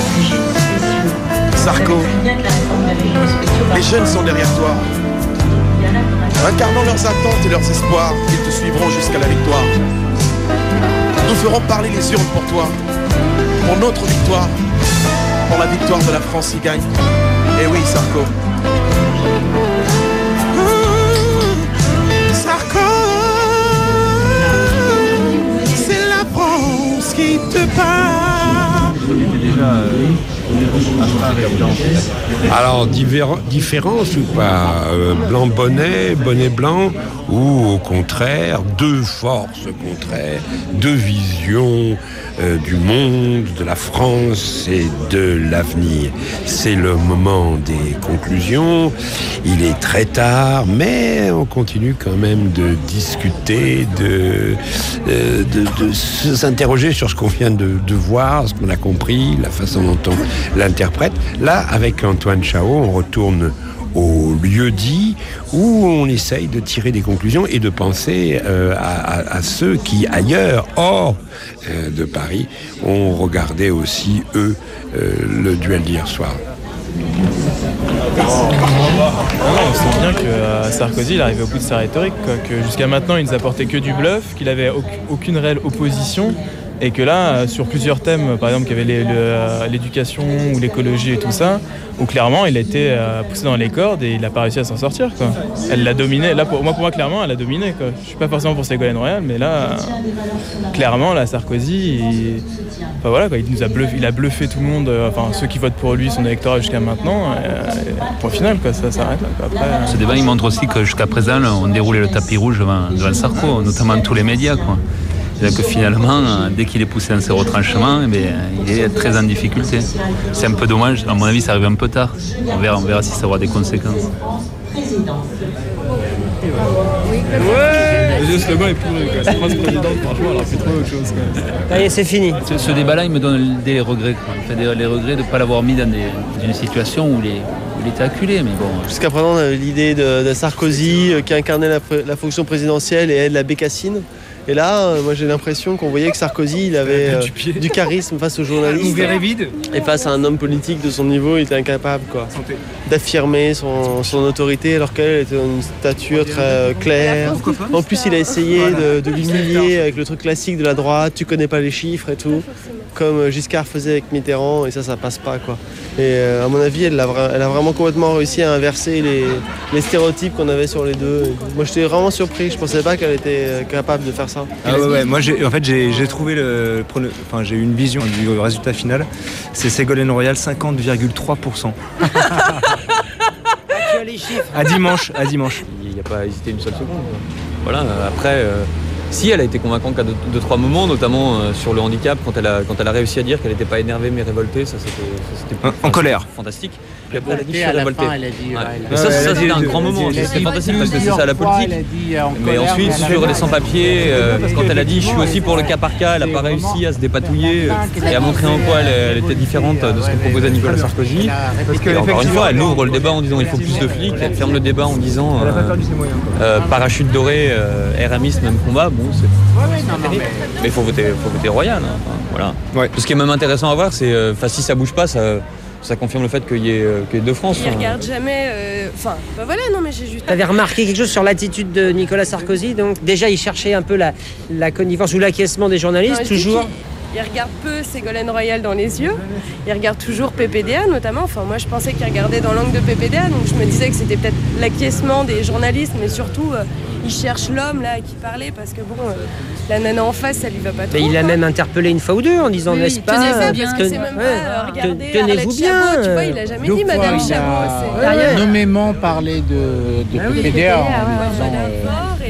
Speaker 8: Sarko, les jeunes sont derrière toi. Incarnant leurs attentes et leurs espoirs, ils te suivront jusqu'à la victoire. Nous ferons parler les urnes pour toi, pour notre victoire, pour la victoire de la France qui gagne. Eh oui, Sarko. Sarko, c'est la France qui te parle.
Speaker 6: Alors, diver- différence ou pas euh, blanc bonnet, bonnet blanc, ou au contraire, deux forces contraires, deux visions euh, du monde, de la France et de l'avenir. C'est le moment des conclusions, il est très tard, mais on continue quand même de discuter, de, euh, de, de s'interroger sur ce qu'on vient de, de voir, ce qu'on a compris, la façon dont on l'interprète. Là, avec Antoine Chao, on retourne au lieu-dit où on essaye de tirer des conclusions et de penser euh, à, à, à ceux qui, ailleurs, hors euh, de Paris, ont regardé aussi, eux, euh, le duel d'hier soir.
Speaker 9: On sent bien que euh, Sarkozy il arrivait au bout de sa rhétorique, quoi, que jusqu'à maintenant il nous apportait que du bluff, qu'il avait au- aucune réelle opposition. Et que là, sur plusieurs thèmes, par exemple, qu'il y avait les, le, l'éducation ou l'écologie et tout ça, où clairement, il a été euh, poussé dans les cordes et il n'a pas réussi à s'en sortir, quoi. Elle l'a dominé. Là, pour moi, pour moi, clairement, elle a dominé, quoi. Je suis pas forcément pour Ségolène Royal, mais là, euh, clairement, là, Sarkozy, il, enfin, voilà, quoi, il nous a bluffé, il a bluffé tout le monde. Euh, enfin, ceux qui votent pour lui, son électorat jusqu'à maintenant. Et, et, point final, quoi. Ça s'arrête là, quoi. Après, euh...
Speaker 4: Ce débat, il montre aussi que jusqu'à présent, on déroulait le tapis rouge devant, devant Sarko, notamment tous les médias, quoi. C'est-à-dire que finalement, dès qu'il est poussé dans ses retranchements, eh bien, il est très en difficulté. C'est un peu dommage. À mon avis, ça arrive un peu tard. On verra, on verra si ça aura des conséquences.
Speaker 9: Ouais, le slogan est pourri, quoi. C'est France présidente, franchement, alors c'est trop autre chose, quoi.
Speaker 19: Allez, c'est fini.
Speaker 4: Ce, ce débat-là, il me donne des regrets, quoi. Enfin, des, les regrets de ne pas l'avoir mis dans, des, dans une situation où, les, où il était acculé, mais bon.
Speaker 11: Jusqu'à présent, on avait l'idée de, de Sarkozy euh, qui incarnait la, la fonction présidentielle et elle la bécassine. Et là, euh, moi j'ai l'impression qu'on voyait que Sarkozy, il avait euh, du, du charisme face aux journalistes.
Speaker 9: vide.
Speaker 11: Et face à un homme politique de son niveau, il était incapable, quoi, d'affirmer son, son autorité, alors qu'elle était une stature très euh, claire. En plus, il a essayé de, de l'humilier avec le truc classique de la droite, tu connais pas les chiffres et tout, comme Giscard faisait avec Mitterrand, et ça, ça passe pas, quoi. Et euh, à mon avis, elle a, elle a vraiment complètement réussi à inverser les, les stéréotypes qu'on avait sur les deux. Et moi, j'étais vraiment surpris, je pensais pas qu'elle était capable de faire ça.
Speaker 12: Ah ouais, ouais. Moi j'ai, en fait j'ai, j'ai trouvé le, enfin j'ai eu une vision du résultat final. C'est Ségolène Royal cinquante virgule trois pour cent.
Speaker 19: Tu as les chiffres.
Speaker 12: À dimanche, à dimanche.
Speaker 15: Il n'y a pas hésité une seule seconde. Voilà. Après, euh, si elle a été convaincante à deux, deux trois moments, notamment euh, sur le handicap, quand elle a quand elle a réussi à dire qu'elle n'était pas énervée mais révoltée, ça c'était, ça, c'était
Speaker 12: en, en colère.
Speaker 15: Fantastique. Puis après, elle a dit je suis
Speaker 19: à la
Speaker 15: révoltée.
Speaker 19: fin, elle a dit, ouais,
Speaker 15: Mais ça, ça c'était un grand moment. C'était fantastique parce que c'est ça la politique. Mais ensuite, sur les sans-papiers, euh, quand elle a dit je suis aussi pour le cas par cas, elle n'a pas réussi à se dépatouiller euh, et à montrer en quoi elle, elle était différente de ce que proposait Nicolas Sarkozy. Et encore une fois, elle ouvre le débat en disant il faut plus de flics, elle ferme le débat en disant euh, euh, parachute doré, euh, R M I, même combat. Bon, c'est. Mais il faut voter, faut voter Royal. Hein. Enfin, voilà.
Speaker 12: Ouais.
Speaker 15: Ce qui est même intéressant à voir, c'est euh, si ça bouge pas, ça. Ça confirme le fait qu'il y ait, euh, qu'il y ait deux France.
Speaker 17: Il hein. regarde jamais. Enfin, euh, bah voilà, non, mais j'ai juste.
Speaker 19: Tu avais remarqué quelque chose sur l'attitude de Nicolas Sarkozy. Donc, déjà, il cherchait un peu la, la connivence ou l'acquiescement des journalistes, non, toujours.
Speaker 17: Il regarde peu Ségolène Royal dans les yeux. Il regarde toujours P P D A, notamment. Enfin, moi, je pensais qu'il regardait dans l'angle de P P D A. Donc, je me disais que c'était peut-être l'acquiescement des journalistes, mais surtout, euh, il cherche l'homme là qui parlait parce que bon, euh, la nana en face, ça lui va pas trop.
Speaker 19: Mais il a même interpellé une fois ou deux en disant,
Speaker 17: oui,
Speaker 19: n'est-ce
Speaker 17: oui,
Speaker 19: pas
Speaker 17: tenez ça,
Speaker 19: bien,
Speaker 17: parce que c'est même
Speaker 19: ouais,
Speaker 17: pas regarder
Speaker 19: tenez-vous bien.
Speaker 17: Chabot, tu vois, il a jamais
Speaker 27: Deux
Speaker 17: dit
Speaker 27: fois,
Speaker 17: Madame
Speaker 27: il
Speaker 17: Chabot.
Speaker 27: a
Speaker 17: C'est
Speaker 27: nommément parlé de, de
Speaker 17: ah oui,
Speaker 27: P P D A.
Speaker 17: P P D A,
Speaker 27: en
Speaker 17: ouais,
Speaker 27: disant,
Speaker 17: ouais,
Speaker 27: euh,
Speaker 17: d'accord. Et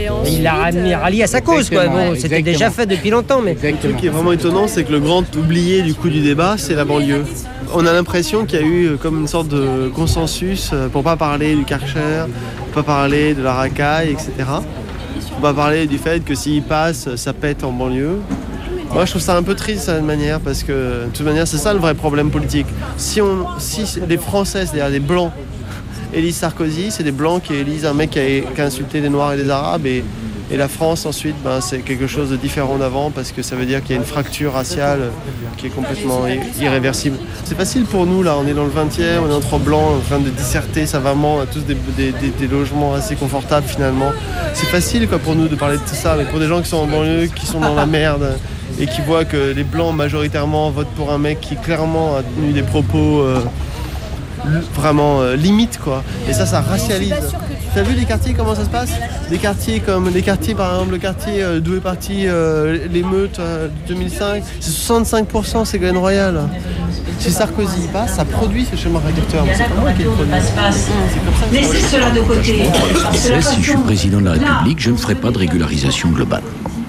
Speaker 17: Et ensuite,
Speaker 19: il l'a ramené, rallié à sa cause, quoi. Bon, c'était déjà fait depuis longtemps, mais.
Speaker 11: Le truc qui est vraiment étonnant, c'est que le grand oublié du coup du débat, c'est la banlieue. On a l'impression qu'il y a eu comme une sorte de consensus pour pas parler du Karcher, pour pas parler de la racaille, et cetera. Pour pas parler du fait que s'il passe, ça pète en banlieue. Moi, je trouve ça un peu triste, de cette manière, parce que de toute manière, c'est ça le vrai problème politique. Si, on, si les Français, c'est-à-dire les Blancs, élisent Sarkozy, c'est des Blancs qui élisent un mec qui a, qui a insulté les Noirs et les Arabes, et, et la France, ensuite, ben, c'est quelque chose de différent d'avant, parce que ça veut dire qu'il y a une fracture raciale qui est complètement irréversible. C'est facile pour nous, là, on est dans le vingtième, on est entre Blancs, en train de disserter savamment, à tous des, des, des, des logements assez confortables, finalement. C'est facile, quoi, pour nous de parler de tout ça, mais pour des gens qui sont en banlieue, qui sont dans la merde, et qui voient que les Blancs majoritairement votent pour un mec qui clairement a tenu des propos euh, vraiment euh, limites, quoi. Et ça, ça racialise. T'as vu les quartiers, comment ça se passe? Des quartiers comme les quartiers, par exemple, le quartier euh, d'où est parti euh, l'émeute euh, de deux mille cinq, c'est soixante-cinq pour cent Ségolène Royal. Si Sarkozy passe, ça produit ce schéma réducteur. Mais c'est pas moi qui le produit.
Speaker 16: Laissez cela de côté.
Speaker 18: Si je suis président de la République, je ne ferai pas de régularisation globale.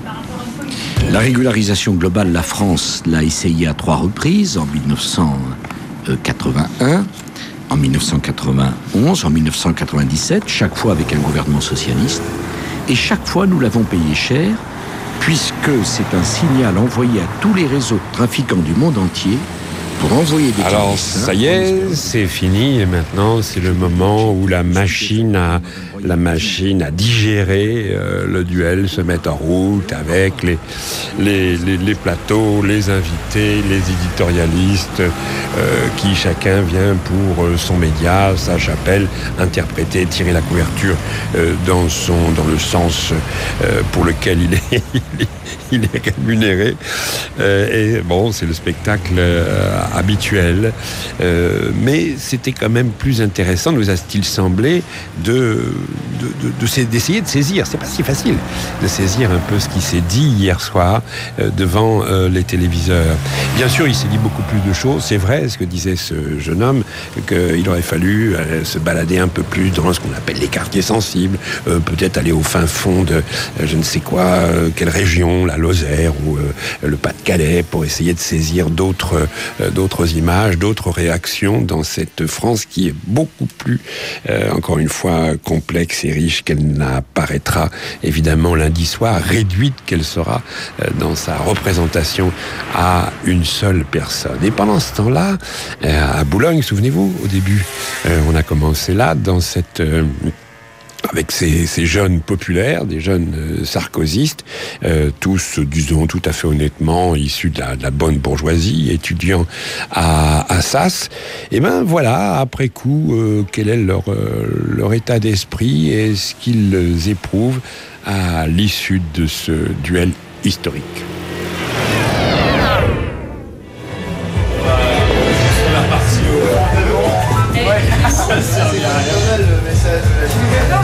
Speaker 18: La régularisation globale, la France l'a essayé à trois reprises, en mille neuf cent quatre-vingt-un, en mille neuf cent quatre-vingt-onze, en mille neuf cent quatre-vingt-dix-sept, chaque fois avec un gouvernement socialiste. Et chaque fois, nous l'avons payé cher, puisque c'est un signal envoyé à tous les réseaux de trafiquants du monde entier pour envoyer des
Speaker 6: Alors,
Speaker 18: clandestins.
Speaker 6: ça y est, c'est fini, et maintenant, c'est le moment où la machine a, la machine a digéré euh, le duel, se met en route avec les, les, les, les plateaux, les invités, les éditorialistes, euh, qui chacun vient pour euh, son média, sa chapelle, interpréter, tirer la couverture euh, dans, son, dans le sens euh, pour lequel il est, il est, il est rémunéré. Euh, et bon, c'est le spectacle euh, habituel, euh, mais c'était quand même plus intéressant, nous a-t-il semblé, de, de, de, de, d'essayer de saisir, c'est pas si facile, de saisir un peu ce qui s'est dit hier soir euh, devant euh, les téléviseurs. Bien sûr, il s'est dit beaucoup plus de choses, c'est vrai, ce que disait ce jeune homme, qu'il aurait fallu euh, se balader un peu plus dans ce qu'on appelle les quartiers sensibles, euh, peut-être aller au fin fond de euh, je ne sais quoi, euh, quelle région, la Lozère ou euh, le Pas-de-Calais, pour essayer de saisir d'autres euh, d'autres images, d'autres réactions dans cette France qui est beaucoup plus, euh, encore une fois, complexe et riche qu'elle n'apparaîtra évidemment lundi soir, réduite qu'elle sera euh, dans sa représentation à une seule personne. Et pendant ce temps-là, euh, à Boulogne, souvenez-vous, au début, euh, on a commencé là, dans cette... Euh, avec ces, ces jeunes populaires, des jeunes euh, sarkozystes, euh, tous, disons tout à fait honnêtement, issus de la, de la bonne bourgeoisie, étudiants à Assas. Et ben voilà, après coup, euh, quel est leur, euh, leur état d'esprit et ce qu'ils éprouvent à l'issue de ce duel historique.
Speaker 13: Ça servira à rien. Le message de la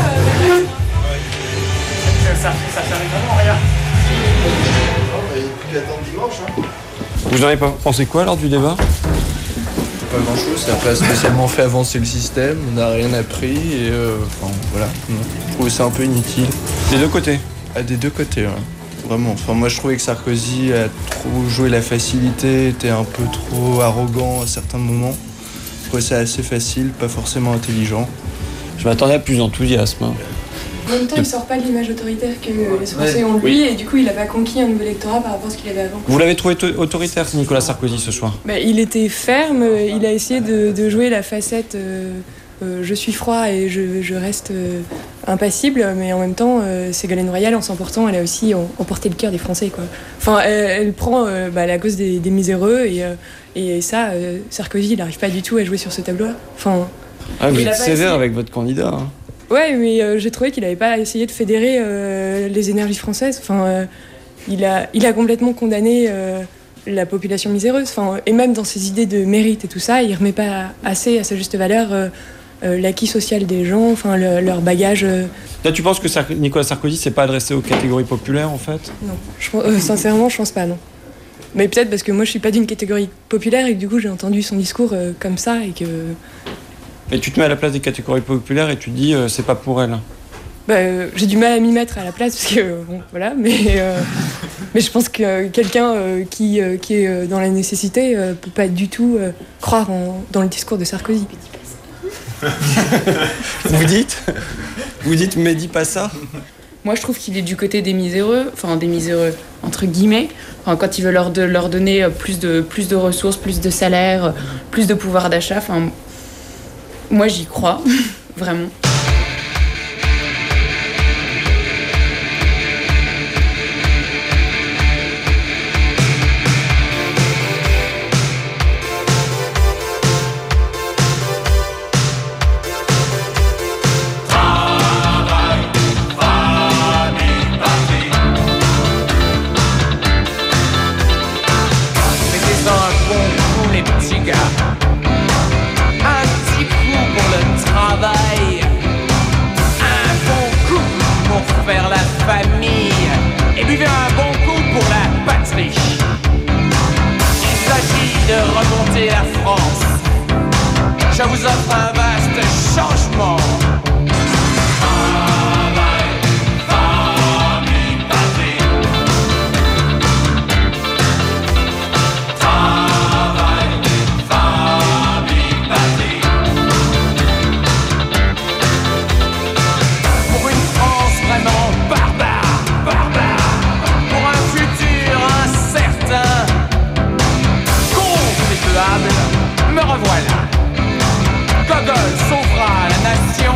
Speaker 13: ça, ça sert vraiment à rien. Il n'y a plus d'attendre dimanche. Hein.
Speaker 10: Vous n'avez pas pensé quoi lors du débat?
Speaker 20: Pas grand chose, ça n'a pas spécialement fait avancer le système, on n'a rien appris et euh, enfin voilà. Je trouvais ça un peu inutile.
Speaker 10: Des deux côtés?
Speaker 20: Ah, des deux côtés, ouais. Vraiment. Enfin, moi je trouvais que Sarkozy a trop joué la facilité, était un peu trop arrogant à certains moments. Je trouvais ça assez facile, pas forcément intelligent.
Speaker 10: Je m'attendais à plus d'enthousiasme. Hein.
Speaker 21: En même temps, il sort pas de l'image autoritaire que les Français ont de lui, et du coup, il n'a pas conquis un nouvel électorat par rapport à ce qu'il avait avant.
Speaker 10: Vous l'avez trouvé autoritaire, Nicolas Sarkozy, ce soir?
Speaker 21: Bah, il était ferme, il a essayé de, de jouer la facette euh, euh, je suis froid et je, je reste euh, impassible, mais en même temps, euh, Ségolène Royal, en s'emportant, elle a aussi emporté le cœur des Français, quoi. Enfin, elle, elle prend euh, bah, la cause des, des miséreux, et, euh, et ça, euh, Sarkozy, il n'arrive pas du tout à jouer sur ce tableau-là. Enfin,
Speaker 10: ah, vous êtes sévère avec votre candidat. Hein.
Speaker 21: Ouais, mais euh, j'ai trouvé qu'il n'avait pas essayé de fédérer euh, les énergies françaises. Enfin, euh, il, a, il a complètement condamné euh, la population miséreuse. Enfin, et même dans ses idées de mérite et tout ça, il ne remet pas assez à sa juste valeur euh, euh, l'acquis social des gens, enfin, le, leur bagage. Euh...
Speaker 10: Là, tu penses que Sar- Nicolas Sarkozy ne s'est pas adressé aux catégories populaires, en fait?
Speaker 21: Non, je, euh, sincèrement, je pense pas, non. Mais peut-être parce que moi, je suis pas d'une catégorie populaire et que du coup, j'ai entendu son discours euh, comme ça et que...
Speaker 10: Et tu te mets à la place des catégories populaires et tu te dis euh, c'est pas pour elle.
Speaker 21: Bah, euh, j'ai du mal à m'y mettre à la place parce que bon voilà, mais euh, mais je pense que quelqu'un euh, qui euh, qui est dans la nécessité euh, peut pas du tout euh, croire en, dans le discours de Sarkozy.
Speaker 10: Vous dites, vous dites, mais dis pas ça.
Speaker 3: Moi, je trouve qu'il est du côté des miséreux, enfin des miséreux entre guillemets. Enfin, quand il veut leur, de, leur donner plus de plus de ressources, plus de salaire, plus de pouvoir d'achat. Enfin, moi, j'y crois vraiment.
Speaker 14: Je vous offre un vaste changement. Travail, famille, patrie. Travail, famille, patrie. Pour une France vraiment barbare, barbare. Pour un futur incertain. Contribuable, me revoilà. Gogol sauvera la nation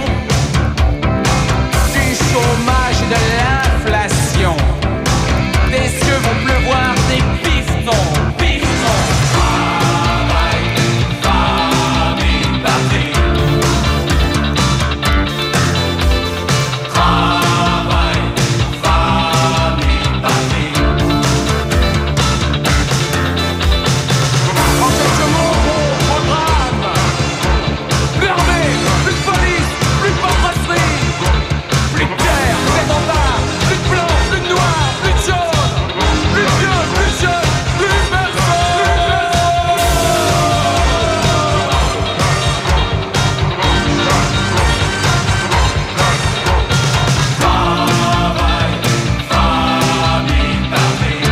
Speaker 14: du chômage et de l'inflation. Des cieux vont pleuvoir des pistons, pistons. Travail, famille, patrie. Travail, famille, patrie. En quelques mots, mon programme. Plus d'armée, plus de police, plus de paperasserie. Plus de terre, plus d'étendards, plus de blanc, plus de noir, plus de jaune. Plus de vieux, plus de jeunes, plus de Travail, famille, patrie.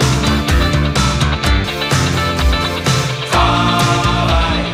Speaker 14: Travail,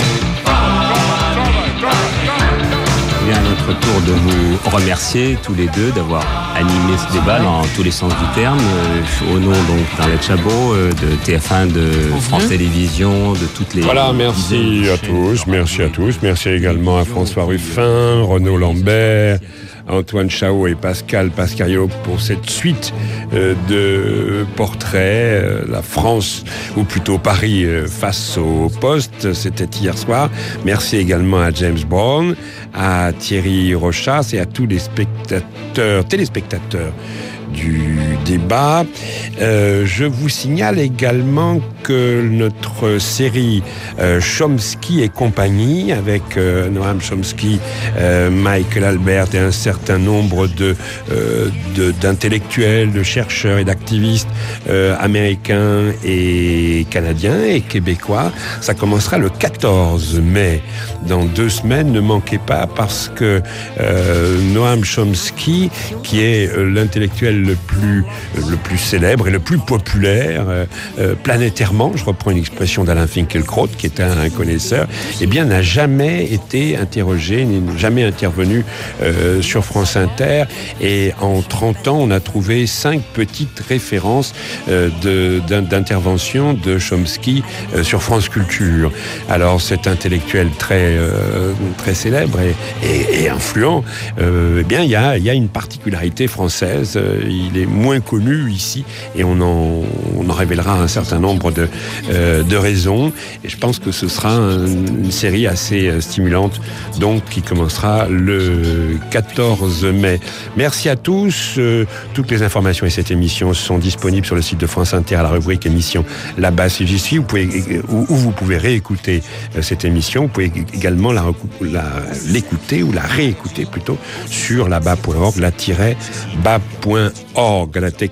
Speaker 6: Bien, à notre tour de vous remercier tous les deux d'avoir animé ce débat dans tous les sens du terme, euh, au nom donc d'Arlette Chabot, euh, de T F un, de France Télévisions, de toutes les... Voilà, merci à tous, merci à tous, merci également à François Ruffin, Renaud Lambert, Antoine Chao et Pascal Pascario pour cette suite euh, de portraits. Euh, la France, ou plutôt Paris, euh, face au poste, c'était hier soir. Merci également à James Brown, à Thierry Rochas et à tous les spectateurs, téléspectateurs du débat. Euh, je vous signale également que notre série euh, Chomsky et compagnie, avec euh, Noam Chomsky, euh, Michael Albert et un certain nombre de, euh, de, d'intellectuels, de chercheurs et d'activistes euh, américains et canadiens et québécois, ça commencera le quatorze mai. Dans deux semaines, ne manquez pas, parce que euh, Noam Chomsky, qui est euh, l'intellectuel le plus, le plus célèbre et le plus populaire euh, euh, planétairement, je reprends une expression d'Alain Finkielkraut, qui est un, un connaisseur, eh bien, n'a jamais été interrogé, n'est jamais intervenu euh, sur France Inter. Et en trente ans, on a trouvé cinq petites références euh, de, d'un, d'intervention de Chomsky euh, sur France Culture. Alors, cet intellectuel très, euh, très célèbre et, et, et influent, euh, eh bien, il y a, y a une particularité française. Euh, il est moins connu ici et on en, on en révélera un certain nombre de, euh, de raisons. Et je pense que ce sera un, une série assez stimulante, donc qui commencera le quatorze mai. Merci à tous. Euh, toutes les informations et cette émission sont disponibles sur le site de France Inter à la rubrique émission Là-bas si j'y suis. Vous pouvez, où, où vous pouvez réécouter euh, cette émission. Vous pouvez également la, la, l'écouter ou la réécouter plutôt sur là-bas point org, la-bas point org. À la technique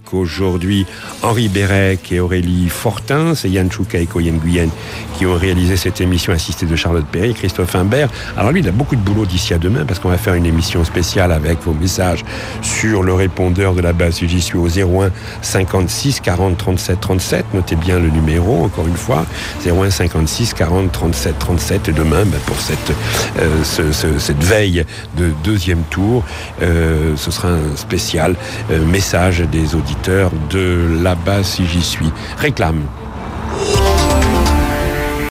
Speaker 6: avec aujourd'hui Henri Bérec et Aurélie Fortin. C'est Yann Chouka et Coyen Guyenne qui ont réalisé cette émission assistée de Charlotte Perry et Christophe Imbert. Alors lui, il a beaucoup de boulot d'ici à demain parce qu'on va faire une émission spéciale avec vos messages sur le répondeur de la base. J'y suis au zéro un cinquante-six quarante trente-sept trente-sept. Notez bien le numéro, encore une fois, zéro un cinquante-six quarante trente-sept trente-sept. Et demain, ben, pour cette, euh, ce, ce, cette veille de deuxième tour, euh, ce sera un spécial euh, message des auditeurs de la base si j'y suis. Réclame.